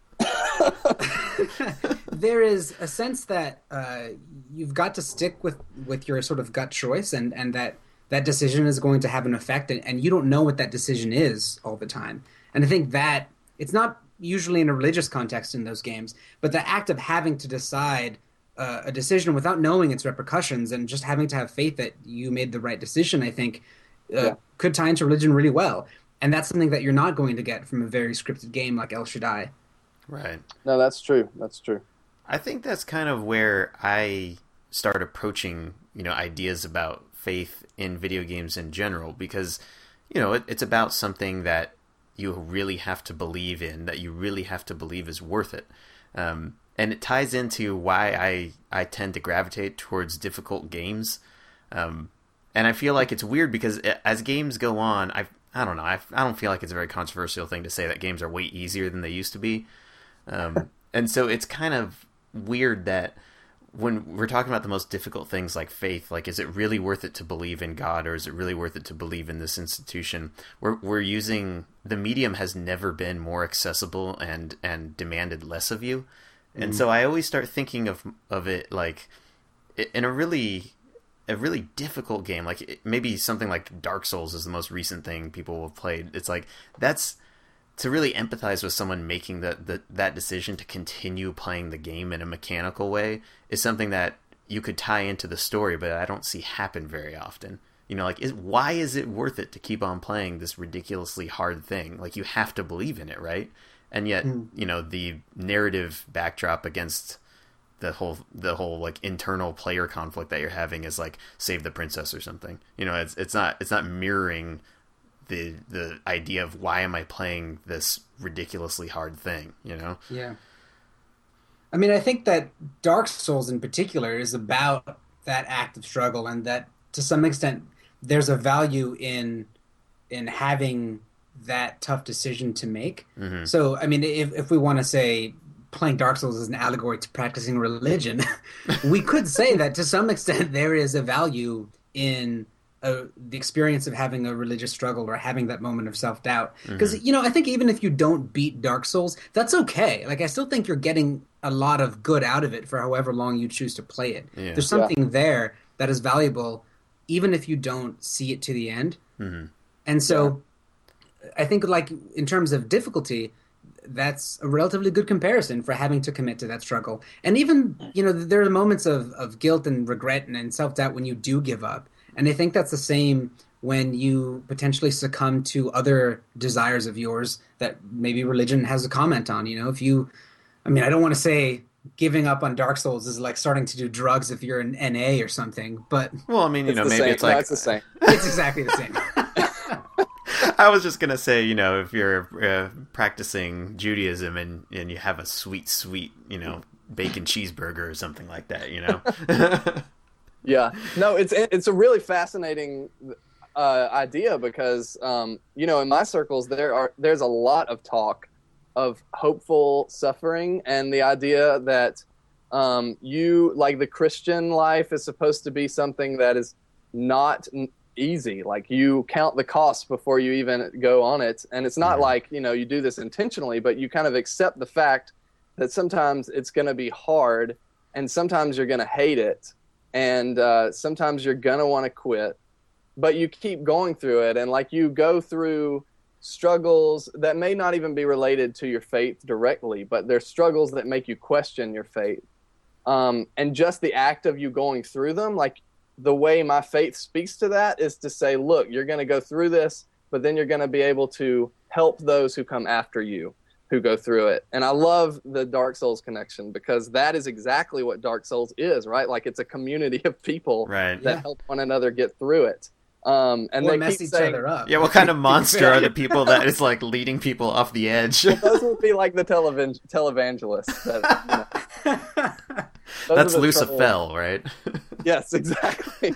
[SPEAKER 3] there is a sense that uh, you've got to stick with, with your sort of gut choice, and, and that that decision is going to have an effect, and, and you don't know what that decision is all the time. And I think that it's not usually in a religious context in those games, but the act of having to decide uh, a decision without knowing its repercussions and just having to have faith that you made the right decision, I think, uh, yeah. could tie into religion really well. And that's something that you're not going to get from a very scripted game like El Shaddai.
[SPEAKER 1] Right.
[SPEAKER 2] No, that's true. That's true.
[SPEAKER 1] I think that's kind of where I start approaching, you know, ideas about faith in video games in general, because, you know, it, it's about something that you really have to believe in, that you really have to believe is worth it. Um, and it ties into why I, I tend to gravitate towards difficult games. Um, and I feel like it's weird because as games go on, I I don't know, I, I don't feel like it's a very controversial thing to say that games are way easier than they used to be. Um, and so it's kind of weird that when we're talking about the most difficult things like faith, like, is it really worth it to believe in God, or is it really worth it to believe in this institution? We're we're using, the medium has never been more accessible and, and demanded less of you. And mm-hmm. so I always start thinking of of it like in a really a really difficult game, like maybe something like Dark Souls is the most recent thing people have played. It's like that's to really empathize with someone making the, the that decision to continue playing the game in a mechanical way is something that you could tie into the story, but I don't see happen very often. You know, like, is, why is it worth it to keep on playing this ridiculously hard thing? Like, you have to believe in it, right? And yet, mm. you know, the narrative backdrop against the whole, the whole like internal player conflict that you're having is like save the princess or something. You know, it's it's not it's not mirroring the the idea of why am I playing this ridiculously hard thing. You know?
[SPEAKER 3] Yeah. I mean, I think that Dark Souls in particular is about that act of struggle, and that to some extent there's a value in in having that tough decision to make. Mm-hmm. So, I mean, if if we want to say playing Dark Souls is an allegory to practicing religion, we could say that to some extent there is a value in uh, the experience of having a religious struggle or having that moment of self-doubt. Because, mm-hmm. you know, I think even if you don't beat Dark Souls, that's okay. Like, I still think you're getting a lot of good out of it for however long you choose to play it. Yeah. There's something yeah. there that is valuable, even if you don't see it to the end. Mm-hmm. And so yeah. I think, like, in terms of difficulty, that's a relatively good comparison for having to commit to that struggle. And even, you know, there are moments of, of guilt and regret and, and self-doubt when you do give up. And I think that's the same when you potentially succumb to other desires of yours that maybe religion has a comment on. You know, if you, I mean, I don't want to say giving up on Dark Souls is like starting to do drugs if you're an N A or something, but...
[SPEAKER 1] Well, I mean, you know, maybe
[SPEAKER 2] same.
[SPEAKER 1] it's like...
[SPEAKER 2] No, it's the same.
[SPEAKER 3] It's exactly the same.
[SPEAKER 1] I was just gonna say, you know, if you're uh, practicing Judaism and, and you have a sweet, sweet, you know, bacon cheeseburger or something like that, you know.
[SPEAKER 2] Yeah, no, it's it's a really fascinating uh, idea because, um, you know, in my circles there are there's a lot of talk of hopeful suffering and the idea that um, you like the Christian life is supposed to be something that is not easy. Like, you count the costs before you even go on it, and it's not mm-hmm. like, you know, you do this intentionally, but you kind of accept the fact that sometimes it's going to be hard, and sometimes you're going to hate it, and uh, sometimes you're going to want to quit, but you keep going through it, and like you go through struggles that may not even be related to your faith directly, but they're struggles that make you question your faith, um, and just the act of you going through them, like the way my faith speaks to that is to say, look, you're going to go through this, but then you're going to be able to help those who come after you, who go through it. And I love the Dark Souls connection because that is exactly what Dark Souls is, right? Like, it's a community of people
[SPEAKER 1] right.
[SPEAKER 2] that
[SPEAKER 3] yeah.
[SPEAKER 2] help one another get through it. Um, and
[SPEAKER 3] or
[SPEAKER 2] they
[SPEAKER 3] mess
[SPEAKER 2] keep
[SPEAKER 3] each
[SPEAKER 2] saying,
[SPEAKER 3] other up.
[SPEAKER 1] Yeah, what kind of monster are the people that is like leading people off the edge?
[SPEAKER 2] Well, those would be like the televan- televangelists. That, you know,
[SPEAKER 1] that's Lucifel, right?
[SPEAKER 2] Yes, exactly.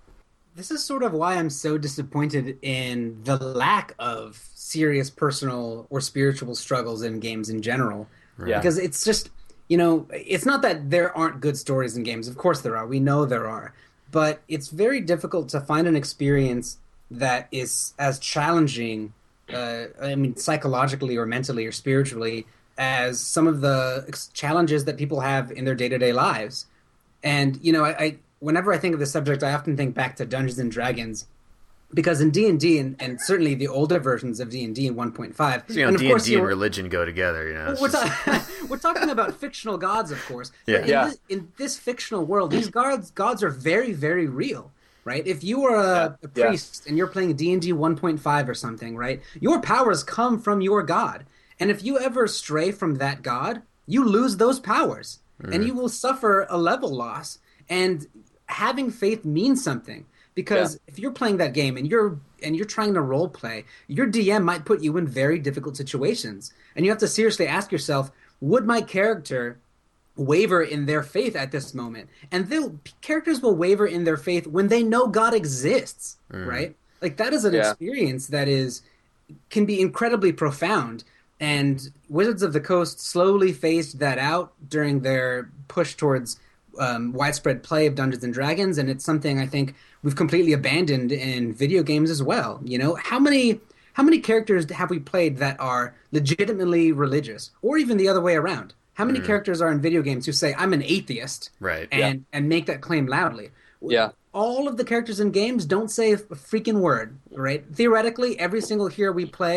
[SPEAKER 3] This is sort of why I'm so disappointed in the lack of serious personal or spiritual struggles in games in general.
[SPEAKER 2] Right.
[SPEAKER 3] Because it's just, you know, it's not that there aren't good stories in games. Of course there are. We know there are. But it's very difficult to find an experience that is as challenging, uh, I mean, psychologically or mentally or spiritually, as some of the ex- challenges that people have in their day-to-day lives. And, you know, I, I whenever I think of this subject, I often think back to Dungeons and Dragons, because in D and D, and, and certainly the older versions of D and D in one point five...
[SPEAKER 1] So, you know,
[SPEAKER 3] and
[SPEAKER 1] D and D and religion go together, you know.
[SPEAKER 3] We're,
[SPEAKER 1] just...
[SPEAKER 3] ta- we're talking about fictional gods, of course.
[SPEAKER 1] Yeah.
[SPEAKER 3] But in,
[SPEAKER 2] yeah.
[SPEAKER 3] This, in this fictional world, these gods gods are very, very real, right? If you are a,
[SPEAKER 2] yeah.
[SPEAKER 3] a priest yeah. and you're playing D and D one point five or something, right, your powers come from your god. And if you ever stray from that god, you lose those powers. Mm. And you will suffer a level loss. And having faith means something. Because yeah. if you're playing that game and you're and you're trying to role play, your D M might put you in very difficult situations. And you have to seriously ask yourself, would my character waver in their faith at this moment? And characters will waver in their faith when they know God exists, mm. right? Like, that is an yeah. experience that is can be incredibly profound. And Wizards of the Coast slowly phased that out during their push towards um, widespread play of Dungeons and Dragons, and it's something I think we've completely abandoned in video games as well. You know, how many how many characters have we played that are legitimately religious, or even the other way around? How many mm. characters are in video games who say, I'm an atheist,
[SPEAKER 1] right?
[SPEAKER 3] and,
[SPEAKER 2] yeah.
[SPEAKER 3] and make that claim loudly?
[SPEAKER 2] Yeah.
[SPEAKER 3] All of the characters in games don't say a freaking word, right? Theoretically, every single hero we play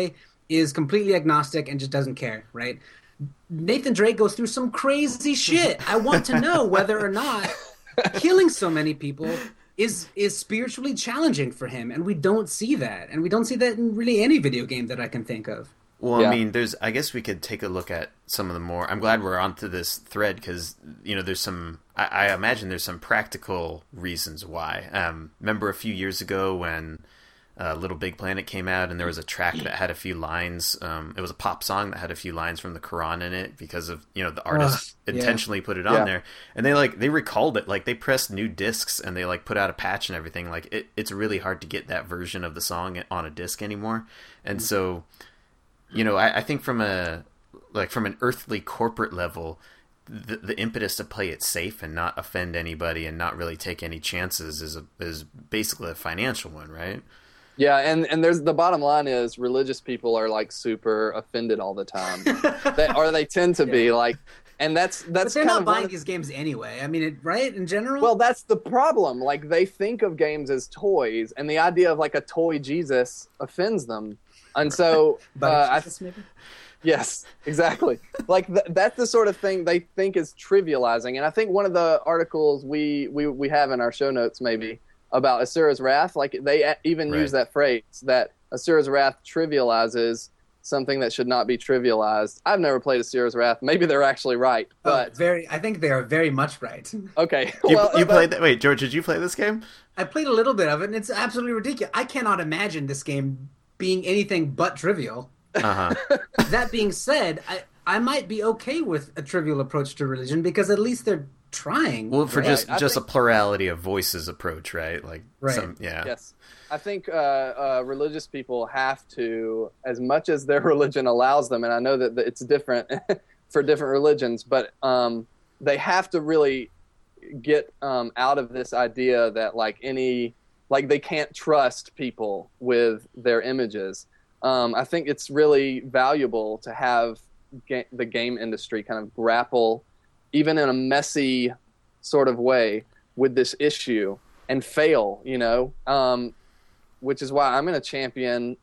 [SPEAKER 3] is completely agnostic and just doesn't care, right? Nathan Drake goes through some crazy shit. I want to know whether or not killing so many people is is spiritually challenging for him, and we don't see that, and we don't see that in really any video game that I can think of.
[SPEAKER 1] Well,
[SPEAKER 2] Yeah.
[SPEAKER 1] I mean, there's. I guess we could take a look at some of the more. I'm glad we're onto this thread because you know there's some. I, I imagine there's some practical reasons why. Um, remember a few years ago when uh, Little Big Planet came out, and there was a track that had a few lines. Um, it was a pop song that had a few lines from the Quran in it because of you know the artist
[SPEAKER 3] Ugh, yeah.
[SPEAKER 1] intentionally put it on
[SPEAKER 2] Yeah.
[SPEAKER 1] there, and they like they recalled it. Like they pressed new discs and they like put out a patch and everything. Like it, it's really hard to get that version of the song on a disc anymore, and so. You know, I, I think from a like from an earthly corporate level, the, the impetus to play it safe and not offend anybody and not really take any chances is a, is basically a financial one, right?
[SPEAKER 2] Yeah, and, and there's the bottom line is religious people are like super offended all the time, they, or they tend to be like, and that's
[SPEAKER 3] But
[SPEAKER 2] that's
[SPEAKER 3] they're
[SPEAKER 2] kind
[SPEAKER 3] not
[SPEAKER 2] of one
[SPEAKER 3] buying
[SPEAKER 2] of-
[SPEAKER 3] these games anyway. I mean, it, right? In general?
[SPEAKER 2] well, that's the problem. Like they think of games as toys, and the idea of like a toy Jesus offends them, and so
[SPEAKER 3] But
[SPEAKER 2] uh, I,
[SPEAKER 3] Jesus, maybe?
[SPEAKER 2] yes, exactly. Like th- that's the sort of thing they think is trivializing, and I think one of the articles we we we have in our show notes maybe about Asura's Wrath, like they a- even
[SPEAKER 1] Right.
[SPEAKER 2] use that phrase that Asura's Wrath trivializes something that should not be trivialized. I've never played Asura's Wrath. Maybe they're actually right,
[SPEAKER 3] Oh,
[SPEAKER 2] but
[SPEAKER 3] very. I think they are very much right.
[SPEAKER 2] okay.
[SPEAKER 1] You,
[SPEAKER 2] well,
[SPEAKER 1] you
[SPEAKER 2] but-
[SPEAKER 1] played that? Wait, George, did you play this game?
[SPEAKER 3] I played a little bit of it, and it's absolutely ridiculous. I cannot imagine this game being anything but trivial.
[SPEAKER 1] Uh huh.
[SPEAKER 3] That being said, I, I might be okay with a trivial approach to religion because at least they're trying.
[SPEAKER 1] Well, for
[SPEAKER 2] Right.
[SPEAKER 1] just
[SPEAKER 2] I
[SPEAKER 1] just
[SPEAKER 2] think-
[SPEAKER 1] a plurality of voices approach, right? Like,
[SPEAKER 3] Right.
[SPEAKER 1] Some, yeah.
[SPEAKER 2] Yes. I think uh, uh, religious people have to, as much as their religion allows them, and I know that that it's different for different religions, but um, they have to really get um, out of this idea that like any, like they can't trust people with their images. Um, I think it's really valuable to have ga- the game industry kind of grapple, even in a messy sort of way, with this issue and fail, you know, um, which is why I'm going to champion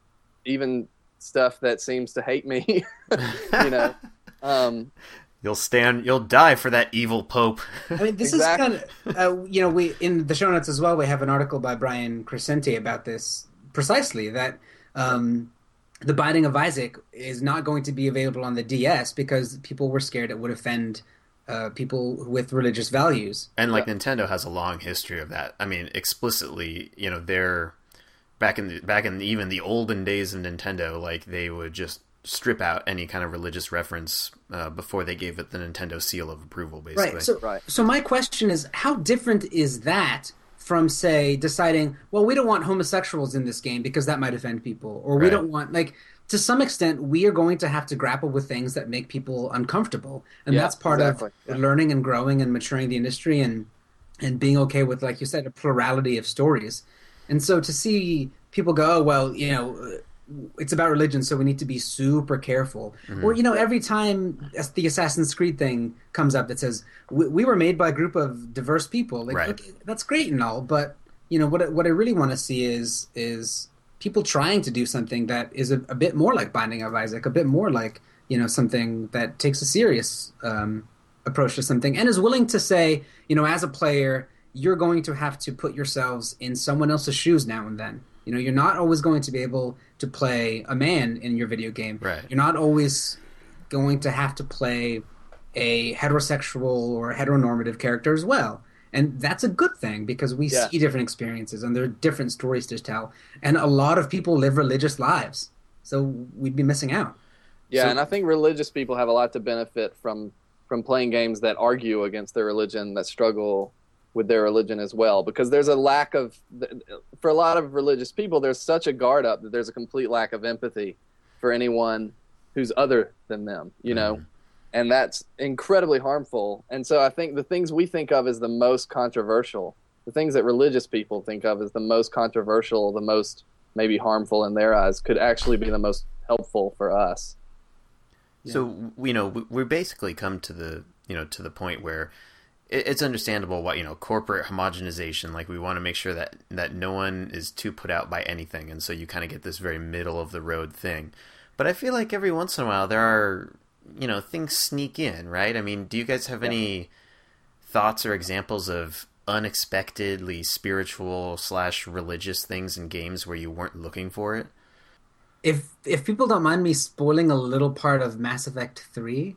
[SPEAKER 2] even stuff that seems to hate me, you know. Um,
[SPEAKER 1] You'll stand. You'll die for that evil pope.
[SPEAKER 3] I mean, this
[SPEAKER 2] Exactly.
[SPEAKER 3] is kind of, uh, you know, we in the show notes as well. We have an article by Brian Crescenti about this precisely. That um, the Binding of Isaac is not going to be available on the D S because people were scared it would offend uh, people with religious values.
[SPEAKER 1] And like Nintendo has a long history of that. I mean, explicitly, you know, they're back in the, back in even the olden days of Nintendo, like they would just strip out any kind of religious reference uh, before they gave it the Nintendo seal of approval, basically.
[SPEAKER 3] Right. So,
[SPEAKER 2] Right.
[SPEAKER 3] so my question is, how different is that from, say, deciding, well, we don't want homosexuals in this game because that might offend people, or we
[SPEAKER 1] Right.
[SPEAKER 3] don't want, like, to some extent, we are going to have to grapple with things that make people uncomfortable, and
[SPEAKER 2] Yeah,
[SPEAKER 3] that's part
[SPEAKER 2] exactly.
[SPEAKER 3] of
[SPEAKER 2] Yeah.
[SPEAKER 3] learning and growing and maturing the industry, and and being okay with, like you said, a plurality of stories. And so to see people go, oh, well, you know, it's about religion, so we need to be super careful.
[SPEAKER 1] Mm-hmm.
[SPEAKER 3] Or, you know, every time the Assassin's Creed thing comes up that says, we, we were made by a group of diverse people. Like,
[SPEAKER 1] Right.
[SPEAKER 3] okay, that's great and all, but, you know, what, I- what I really want to see is is people trying to do something that is a, a bit more like Binding of Isaac, a bit more like, you know, something that takes a serious um, approach to something, and is willing to say, you know, as a player, you're going to have to put yourselves in someone else's shoes now and then. You know, you're not always going to be able to play a man in your video game.
[SPEAKER 1] Right.
[SPEAKER 3] You're not always going to have to play a heterosexual or heteronormative character as well. And that's a good thing because we
[SPEAKER 2] Yeah.
[SPEAKER 3] see different experiences and there are different stories to tell. And a lot of people live religious lives. So we'd be missing out.
[SPEAKER 2] Yeah,
[SPEAKER 1] So-
[SPEAKER 2] and I think religious people have a lot to benefit from from playing games that argue against their religion, that struggle with their religion as well, because there's a lack of, for a lot of religious people, there's such a guard up that there's a complete lack of empathy for anyone who's other than them, you know,
[SPEAKER 1] Mhm.
[SPEAKER 2] and that's incredibly harmful. And so I think the things we think of as the most controversial, the things that religious people think of as the most controversial, the most maybe harmful in their eyes, could actually be the most helpful for us.
[SPEAKER 1] So you know, we- we're basically come to the you know to the point where it, it's understandable what, you know, corporate homogenization, like we want to make sure that, that no one is too put out by anything. And so you kind of get this very middle of the road thing. But I feel like every once in a while there are, you know, things sneak in, right? I mean, do you guys have yeah. any thoughts or examples of unexpectedly spiritual slash religious things in games where you weren't looking for it?
[SPEAKER 3] If if people don't mind me spoiling a little part of Mass Effect three,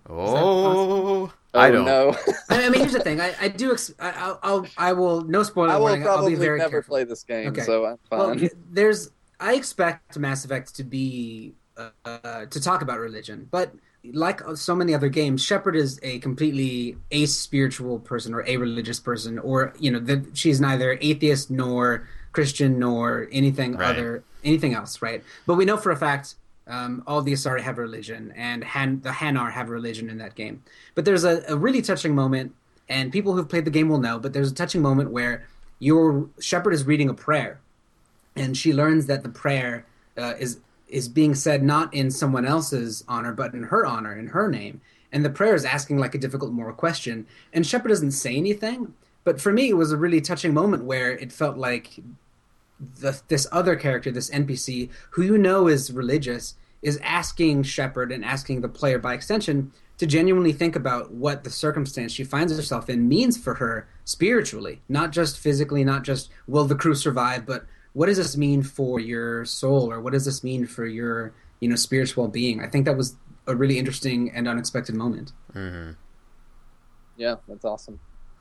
[SPEAKER 1] oh, I don't
[SPEAKER 2] know.
[SPEAKER 3] I mean, here's the thing. I, I do. Ex- I, I'll, I'll. I will. No spoiler.
[SPEAKER 2] I will
[SPEAKER 3] warning.
[SPEAKER 2] probably
[SPEAKER 3] I'll be very
[SPEAKER 2] never
[SPEAKER 3] careful.
[SPEAKER 2] play this game,
[SPEAKER 3] okay.
[SPEAKER 2] so I'm fine.
[SPEAKER 3] Well, there's. I expect Mass Effect to be uh, uh, to talk about religion, but like so many other games, Shepard is a completely aspiritual person or a religious person, or you know, the, she's neither atheist nor Christian nor anything
[SPEAKER 1] right.
[SPEAKER 3] other. anything else, right? But we know for a fact um, all the Asari have religion, and Han- the Hanar have religion in that game. But there's a, a really touching moment, and people who've played the game will know, but there's a touching moment where your Shepard is reading a prayer, and she learns that the prayer uh, is is being said not in someone else's honor, but in her honor, in her name. And the prayer is asking like a difficult moral question, and Shepard doesn't say anything. But for me, it was a really touching moment where it felt like The, this other character, this N P C, who you know is religious, is asking Shepard and asking the player by extension to genuinely think about what the circumstance she finds herself in means for her spiritually, not just physically, not just will the crew survive, but what does this mean for your soul, or what does this mean for your, you know, spiritual being? I think that was a really interesting and unexpected moment.
[SPEAKER 1] Mm-hmm.
[SPEAKER 2] Yeah, that's awesome.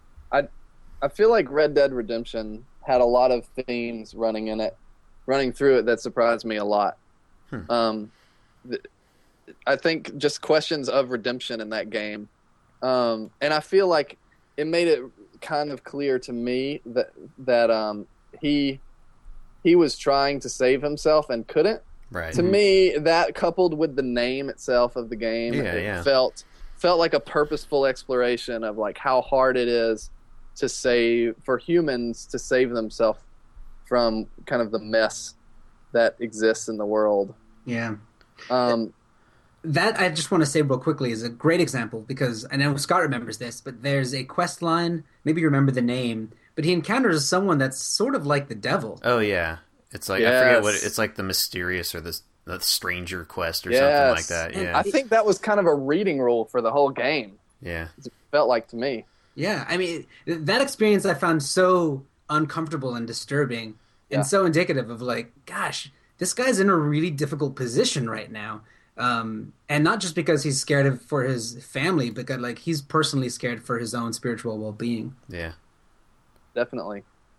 [SPEAKER 2] I I feel like Red Dead Redemption had a lot of themes running in it, running through it that surprised me a lot. Hmm. Um, th- I think just questions of redemption in that game. Um, and I feel like it made it kind of clear to me that, that um, he, he was trying to save himself and couldn't.
[SPEAKER 1] Right.
[SPEAKER 2] To mm-hmm. me, that coupled with the name itself of the game,
[SPEAKER 1] yeah,
[SPEAKER 2] it
[SPEAKER 1] yeah.
[SPEAKER 2] felt, felt like a purposeful exploration of like how hard it is to save for humans to save themselves from kind of the mess that exists in the world.
[SPEAKER 3] Yeah.
[SPEAKER 2] Um,
[SPEAKER 3] that I just want to say real quickly is a great example because I know Scott remembers this, but there's a quest line, maybe you remember the name, but he encounters someone that's sort of like the devil.
[SPEAKER 1] Oh yeah. It's like,
[SPEAKER 2] yes.
[SPEAKER 1] I forget what, it's like the mysterious or the, the stranger quest or
[SPEAKER 2] yes.
[SPEAKER 1] something like that. Yeah.
[SPEAKER 2] And I think that was kind of a reading rule for the whole game.
[SPEAKER 1] Yeah.
[SPEAKER 2] It felt like to me.
[SPEAKER 3] Yeah, I mean, that experience I found so uncomfortable and disturbing and
[SPEAKER 2] yeah.
[SPEAKER 3] so indicative of like, gosh, this guy's in a really difficult position right now. Um, and not just because he's scared of, for his family, but like he's personally scared for his own spiritual well-being.
[SPEAKER 1] Yeah.
[SPEAKER 2] Definitely.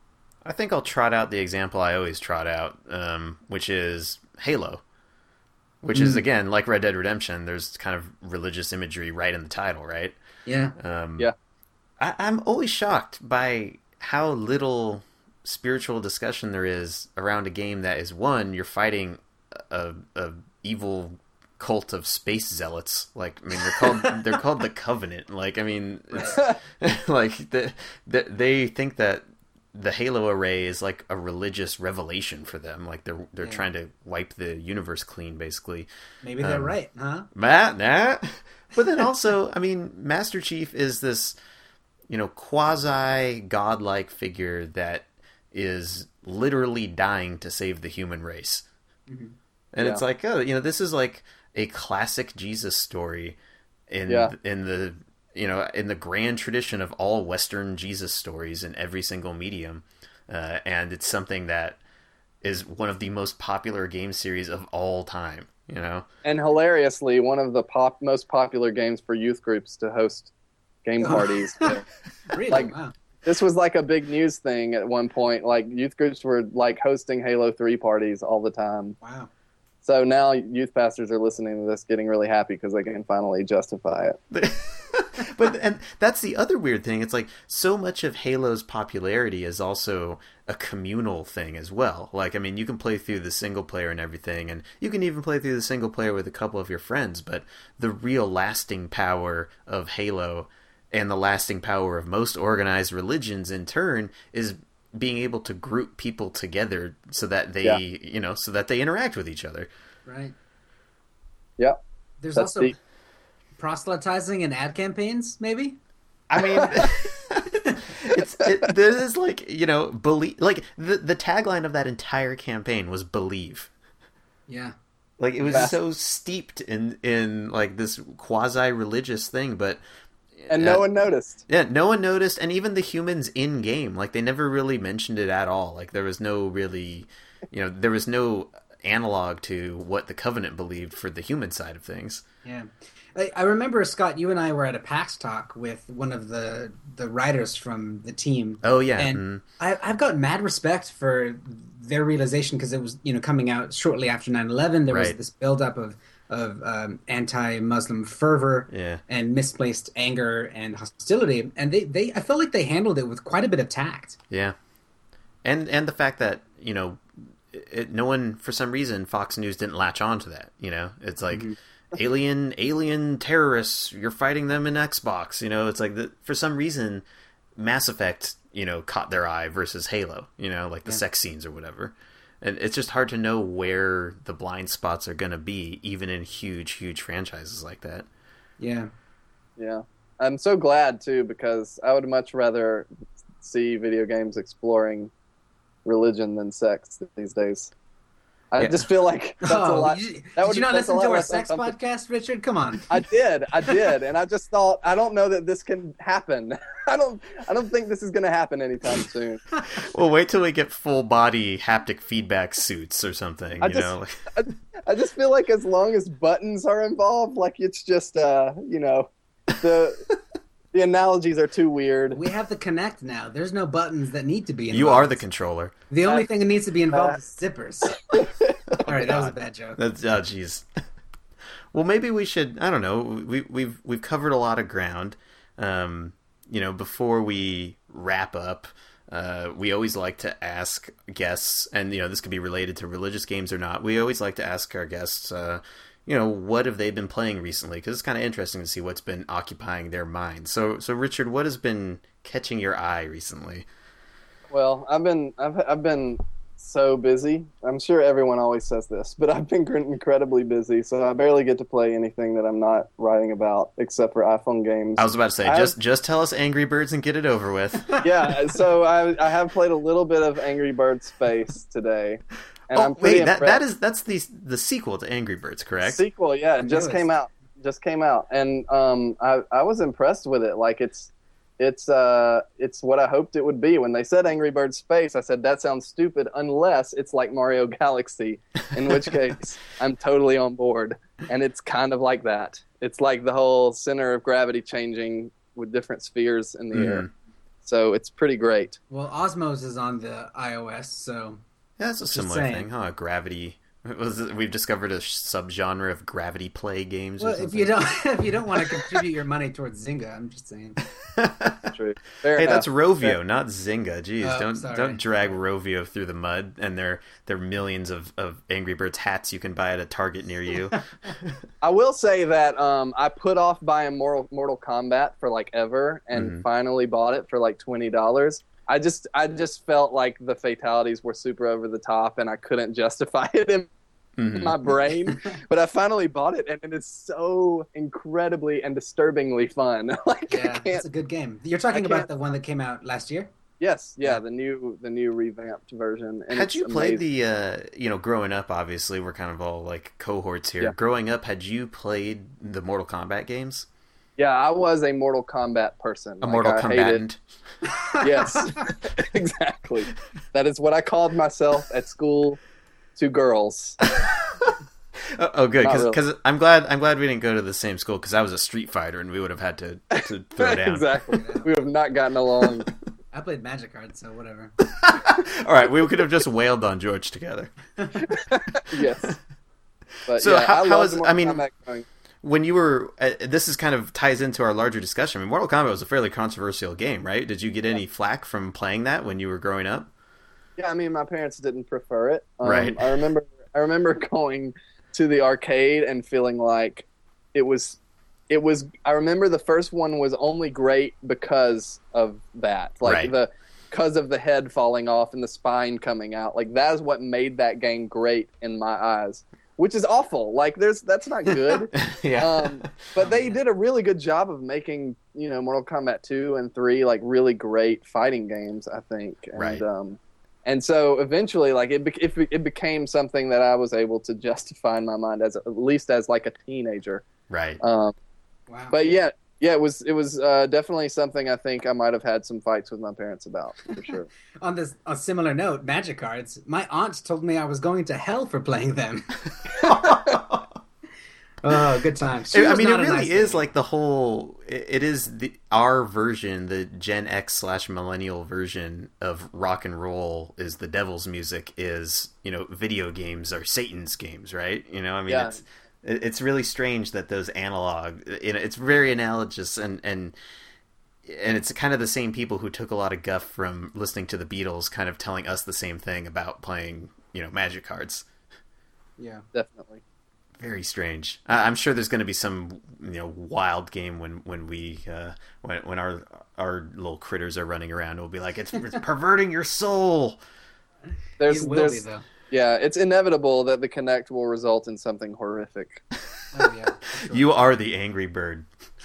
[SPEAKER 1] I think I'll trot out the example I always trot out, um, which is Halo. Which mm. is, again, like Red Dead Redemption, there's kind of religious imagery right in the title, right?
[SPEAKER 3] Yeah.
[SPEAKER 1] Um,
[SPEAKER 2] yeah.
[SPEAKER 1] I, I'm always shocked by how little spiritual discussion there is around a game that is, one, you're fighting a, a evil cult of space zealots. Like, I mean, they're called they're called the Covenant. Like, I mean, it's, like the, the, they think that the Halo array is like a religious revelation for them. Like they're they're yeah. trying to wipe the universe clean, basically.
[SPEAKER 3] Maybe they're um, right, huh?
[SPEAKER 1] Matt, nah. But then also, I mean, Master Chief is this, you know, quasi godlike figure that is literally dying to save the human race. Mm-hmm. And yeah. it's like, oh, you know, this is like a classic Jesus story in
[SPEAKER 2] yeah.
[SPEAKER 1] in the, you know, in the grand tradition of all Western Jesus stories in every single medium. Uh, and it's something that is one of the most popular game series of all time, you know?
[SPEAKER 2] And hilariously, one of the pop most popular games for youth groups to host game parties.
[SPEAKER 3] Really?
[SPEAKER 2] Like,
[SPEAKER 3] wow.
[SPEAKER 2] This was like a big news thing at one point. Like youth groups were like hosting Halo three parties all the time.
[SPEAKER 3] Wow.
[SPEAKER 2] So now youth pastors are listening to this, getting really happy because they can finally justify it.
[SPEAKER 1] But and that's the other weird thing. It's like so much of Halo's popularity is also a communal thing as well. Like, I mean, you can play through the single player and everything, and you can even play through the single player with a couple of your friends. But the real lasting power of Halo and the lasting power of most organized religions in turn is being able to group people together so that they, yeah. you know, so that they interact with each other.
[SPEAKER 3] Right.
[SPEAKER 2] Yeah.
[SPEAKER 3] There's
[SPEAKER 2] That's
[SPEAKER 3] also
[SPEAKER 2] the...
[SPEAKER 3] proselytizing and ad campaigns, maybe?
[SPEAKER 1] I mean, it, this is like, you know, believe. Like the the tagline of that entire campaign was "Believe."
[SPEAKER 3] Yeah.
[SPEAKER 1] Like it was
[SPEAKER 2] Fast.
[SPEAKER 1] so steeped in in like this quasi religious thing, but
[SPEAKER 2] and no
[SPEAKER 1] uh,
[SPEAKER 2] one noticed.
[SPEAKER 1] Yeah, no one noticed, and even the humans in game, like they never really mentioned it at all. Like there was no really, you know, there was no analog to what the Covenant believed for the human side of things.
[SPEAKER 3] Yeah. I, I remember, Scott, you and I were at a PAX talk with one of the, the writers from the team.
[SPEAKER 1] Oh, yeah.
[SPEAKER 3] And
[SPEAKER 1] mm.
[SPEAKER 3] I, I've got mad respect for their realization because it was, you know, coming out shortly after nine eleven. There was
[SPEAKER 1] Right.
[SPEAKER 3] this buildup of, of um, anti-Muslim fervor
[SPEAKER 1] Yeah.
[SPEAKER 3] and misplaced anger and hostility. And they, they, I felt like they handled it with quite a bit of tact.
[SPEAKER 1] Yeah. And and the fact that, you know, it, no one, for some reason, Fox News didn't latch on to that, you know? It's like... Mm-hmm. Alien, alien terrorists. You're fighting them in Xbox. You know, it's like the, for some reason, Mass Effect, you know, caught their eye versus Halo. You know, like the yeah. sex scenes or whatever. And it's just hard to know where the blind spots are going to be, even in huge, huge franchises like that.
[SPEAKER 3] Yeah,
[SPEAKER 2] yeah. I'm so glad too, because I would much rather see video games exploring religion than sex these days. I yeah. just feel like that's
[SPEAKER 3] oh,
[SPEAKER 2] a lot.
[SPEAKER 3] You,
[SPEAKER 2] that
[SPEAKER 3] did
[SPEAKER 2] would,
[SPEAKER 3] you not listen to our sex
[SPEAKER 2] something.
[SPEAKER 3] podcast, Richard? Come on.
[SPEAKER 2] I did, I did, and I just thought I don't know that this can happen. I don't, I don't think this is going to happen anytime soon.
[SPEAKER 1] Well, wait till we get full body haptic feedback suits or something.
[SPEAKER 2] I
[SPEAKER 1] you
[SPEAKER 2] just,
[SPEAKER 1] know,
[SPEAKER 2] I, I just feel like as long as buttons are involved, like it's just, uh, you know, the. The analogies are too weird.
[SPEAKER 3] We have the Kinect now. There's no buttons that need to be involved.
[SPEAKER 1] You are the controller.
[SPEAKER 3] The only
[SPEAKER 2] uh,
[SPEAKER 3] thing that needs to be involved
[SPEAKER 2] uh,
[SPEAKER 3] is zippers. All right, that was a bad joke.
[SPEAKER 1] That's oh jeez. Well, maybe we should. I don't know. We we've we've covered a lot of ground. Um, you know, before we wrap up, uh, we always like to ask guests, and you know, this could be related to religious games or not. We always like to ask our guests. Uh, You know, what have they been playing recently? Because it's kind of interesting to see what's been occupying their minds. So, so Richard, what has been catching your eye recently?
[SPEAKER 2] Well, I've been, I've, I've been so busy. I'm sure everyone always says this, but I've been incredibly busy, so I barely get to play anything that I'm not writing about, except for iPhone games.
[SPEAKER 1] I was about to say,
[SPEAKER 2] I
[SPEAKER 1] just
[SPEAKER 2] have,
[SPEAKER 1] just tell us Angry Birds and get it over with.
[SPEAKER 2] Yeah, so I, I have played a little bit of Angry Birds Space today. And
[SPEAKER 1] oh
[SPEAKER 2] I'm pretty
[SPEAKER 1] wait, that,
[SPEAKER 2] impressed.
[SPEAKER 1] that is that's the the sequel to Angry Birds, correct?
[SPEAKER 2] Sequel, yeah, it just came out. Just came out, and um, I I was impressed with it. Like it's it's uh it's what I hoped it would be. When they said Angry Birds Space, I said that sounds stupid unless it's like Mario Galaxy, in which case I'm totally on board. And it's kind of like that. It's like the whole center of gravity changing with different spheres in the mm. air. So it's pretty great.
[SPEAKER 3] Well, Osmos is on the iOS, so.
[SPEAKER 1] Yeah, it's a similar thing, huh? Gravity. Was it, we've discovered a subgenre of gravity play games.
[SPEAKER 3] Well,
[SPEAKER 1] or something.
[SPEAKER 3] if you don't, if you don't want to contribute your money towards Zynga, I'm just saying.
[SPEAKER 2] True. Fair
[SPEAKER 1] hey,
[SPEAKER 2] enough.
[SPEAKER 1] that's Rovio, Fair. not Zynga. Jeez,
[SPEAKER 3] oh,
[SPEAKER 1] don't
[SPEAKER 3] sorry.
[SPEAKER 1] don't drag Rovio through the mud. And there there are millions of, of Angry Birds hats you can buy at a Target near you.
[SPEAKER 2] I will say that um, I put off buying Mortal Mortal Kombat for like ever, and mm-hmm. finally bought it for like twenty dollars. I just I just felt like the fatalities were super over the top, and I couldn't justify it in mm-hmm. my brain. But I finally bought it, and it is so incredibly and disturbingly fun. Like,
[SPEAKER 3] yeah, it's a good game. You're talking about the one that came out last year?
[SPEAKER 2] Yes, yeah, yeah. the new the new revamped version. And
[SPEAKER 1] had you played
[SPEAKER 2] amazing.
[SPEAKER 1] the uh, you know, growing up? Obviously, we're kind of all like cohorts here.
[SPEAKER 2] Yeah.
[SPEAKER 1] Growing up, had you played the Mortal Kombat games?
[SPEAKER 2] Yeah, I was a Mortal Kombat person.
[SPEAKER 1] A
[SPEAKER 2] like,
[SPEAKER 1] Mortal
[SPEAKER 2] I
[SPEAKER 1] Kombatant.
[SPEAKER 2] Hated... Yes, exactly. That is what I called myself at school to girls.
[SPEAKER 1] oh, oh, good, because
[SPEAKER 2] really.
[SPEAKER 1] I'm glad I'm glad we didn't go to the same school, because I was a Street Fighter and we would have had to, to throw down.
[SPEAKER 2] Exactly. We would have not gotten along.
[SPEAKER 3] I played Magic Cards, so whatever.
[SPEAKER 1] All right, we could have just wailed on George together.
[SPEAKER 2] Yes. But,
[SPEAKER 1] so
[SPEAKER 2] yeah,
[SPEAKER 1] how,
[SPEAKER 2] I
[SPEAKER 1] how is I mean?
[SPEAKER 2] Going...
[SPEAKER 1] When you were, uh, this is kind of ties into our larger discussion. I mean, Mortal Kombat was a fairly controversial game, right? Did you get any flack from playing that when you were growing up?
[SPEAKER 2] Yeah, I mean, my parents didn't prefer it. Um,
[SPEAKER 1] right.
[SPEAKER 2] I remember, I remember going to the arcade and feeling like it was, it was. I remember the first one was only great because of that, like
[SPEAKER 1] right.
[SPEAKER 2] the, because of the head falling off and the spine coming out. Like that is what made that game great in my eyes. which is awful. Like, there's that's not good.
[SPEAKER 1] yeah.
[SPEAKER 2] Um, but they did a really good job of making, you know, Mortal Kombat two and three like really great fighting games, I think. And,
[SPEAKER 1] right.
[SPEAKER 2] Um, and so eventually, like it, be- it, it became something that I was able to justify in my mind as at least as like a teenager.
[SPEAKER 1] Right.
[SPEAKER 2] Um,
[SPEAKER 3] Wow.
[SPEAKER 2] but yeah, yeah, it was it was uh, definitely something I think I might have had some fights with my parents about for sure.
[SPEAKER 3] On this, a similar note, Magic cards. My aunt told me I was going to hell for playing them. Oh, good times. She
[SPEAKER 1] I
[SPEAKER 3] was
[SPEAKER 1] mean, it
[SPEAKER 3] not a
[SPEAKER 1] really
[SPEAKER 3] nice
[SPEAKER 1] is
[SPEAKER 3] lady.
[SPEAKER 1] like the whole. It, it is the our version, the Gen X slash millennial version of rock and roll. Is the devil's music? Is, you know, video games are Satan's games, right? You know, I mean,
[SPEAKER 2] Yeah.
[SPEAKER 1] it's it- it's really strange that those analog. You know, it's very analogous, and and and it's kind of the same people who took a lot of guff from listening to the Beatles, kind of telling us the same thing about playing, you know, Magic cards.
[SPEAKER 3] Yeah.
[SPEAKER 2] Definitely.
[SPEAKER 1] Very strange. Uh, I'm sure there's going to be some, you know, wild game when when we uh, when when our our little critters are running around. We'll be like, it's, it's perverting your soul.
[SPEAKER 2] There's
[SPEAKER 3] It will
[SPEAKER 2] there's
[SPEAKER 3] be, though.
[SPEAKER 2] yeah, it's inevitable that the Connect will result in something horrific.
[SPEAKER 3] Oh, yeah. for sure.
[SPEAKER 1] You are the angry bird.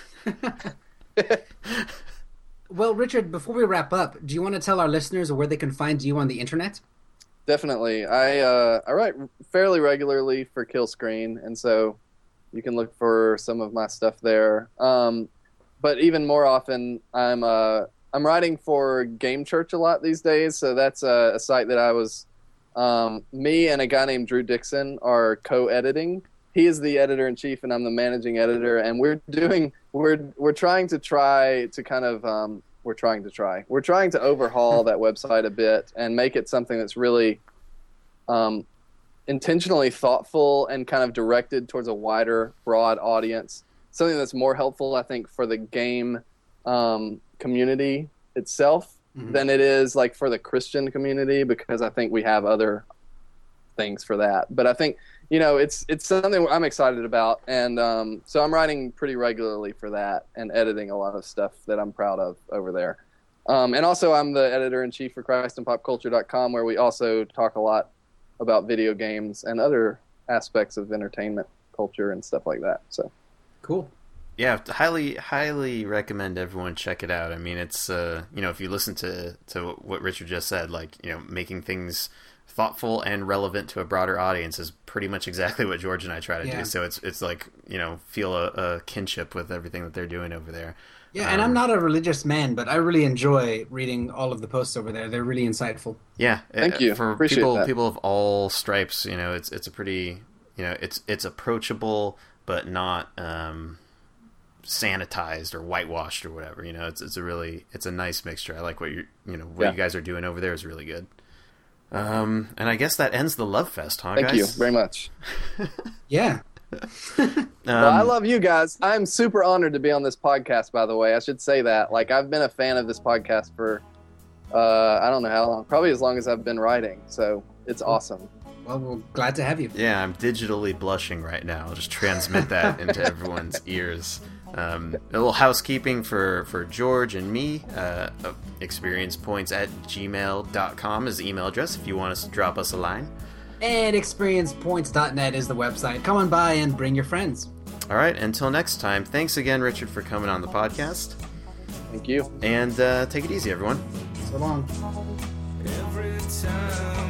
[SPEAKER 3] Well, Richard, before we wrap up, do you want to tell our listeners where they can find you on the internet?
[SPEAKER 2] Definitely. I uh, I write fairly regularly for Kill Screen, and so you can look for some of my stuff there. Um, but even more often, I'm uh, I'm writing for Game Church a lot these days. So that's a, a site that I was um, me and a guy named Drew Dixon are co-editing. He is the editor in chief, and I'm the managing editor. And we're doing we're we're trying to try to kind of um, we're trying to try we're trying to overhaul that website a bit and make it something that's really um, intentionally thoughtful and kind of directed towards a wider, broad audience. Something that's more helpful, I think, for the game um, community itself
[SPEAKER 3] Mhm.
[SPEAKER 2] than it is like for the Christian community, because I think we have other things for that. But I think, you know, it's it's something I'm excited about, and um, so I'm writing pretty regularly for that and editing a lot of stuff that I'm proud of over there. Um, and also, I'm the editor-in-chief for Christ and Pop Culture dot com, where we also talk a lot about video games and other aspects of entertainment culture and stuff like that. So,
[SPEAKER 3] Cool.
[SPEAKER 1] Yeah, highly highly recommend everyone check it out. I mean, it's uh, you know, if you listen to to what Richard just said, like, you know, making things thoughtful and relevant to a broader audience is pretty much exactly what George and I try to
[SPEAKER 3] Yeah.
[SPEAKER 1] do. So it's it's like, you know, feel a, a kinship with everything that they're doing over there.
[SPEAKER 3] Yeah, and I'm
[SPEAKER 1] Um,
[SPEAKER 3] not a religious man, but I really enjoy reading all of the posts over there. They're really insightful.
[SPEAKER 1] Yeah,
[SPEAKER 2] Thank
[SPEAKER 1] uh,
[SPEAKER 2] you.
[SPEAKER 1] for
[SPEAKER 2] Appreciate
[SPEAKER 1] people
[SPEAKER 2] that.
[SPEAKER 1] people of all stripes. You know, it's it's a pretty, you know, it's it's approachable but not um, sanitized or whitewashed or whatever. You know, it's it's a really it's a nice mixture. I like what you you know what
[SPEAKER 2] Yeah.
[SPEAKER 1] you guys are doing over there is really good. Um, and I guess that ends the Love Fest, huh,
[SPEAKER 2] thank
[SPEAKER 1] guys?
[SPEAKER 2] you very much.
[SPEAKER 3] Yeah.
[SPEAKER 1] Um,
[SPEAKER 2] Well, I love you guys. I'm super honored to be on this podcast, by the way. I should say that. Like, I've been a fan of this podcast for, uh, I don't know how long, probably as long as I've been writing. So it's awesome.
[SPEAKER 3] Well, we're glad to have you.
[SPEAKER 1] Yeah, I'm digitally blushing right now. I'll just transmit that into everyone's ears. Um, a little housekeeping for, for George and me. Uh, experiencepoints at gmail dot com is the email address if you want us to drop us a line.
[SPEAKER 3] And experience points dot net is the website. Come on by and bring your friends.
[SPEAKER 1] All right, until next time, thanks again, Richard, for coming on the podcast.
[SPEAKER 2] Thank you.
[SPEAKER 1] And uh, take it easy, everyone.
[SPEAKER 3] So long.
[SPEAKER 4] Every time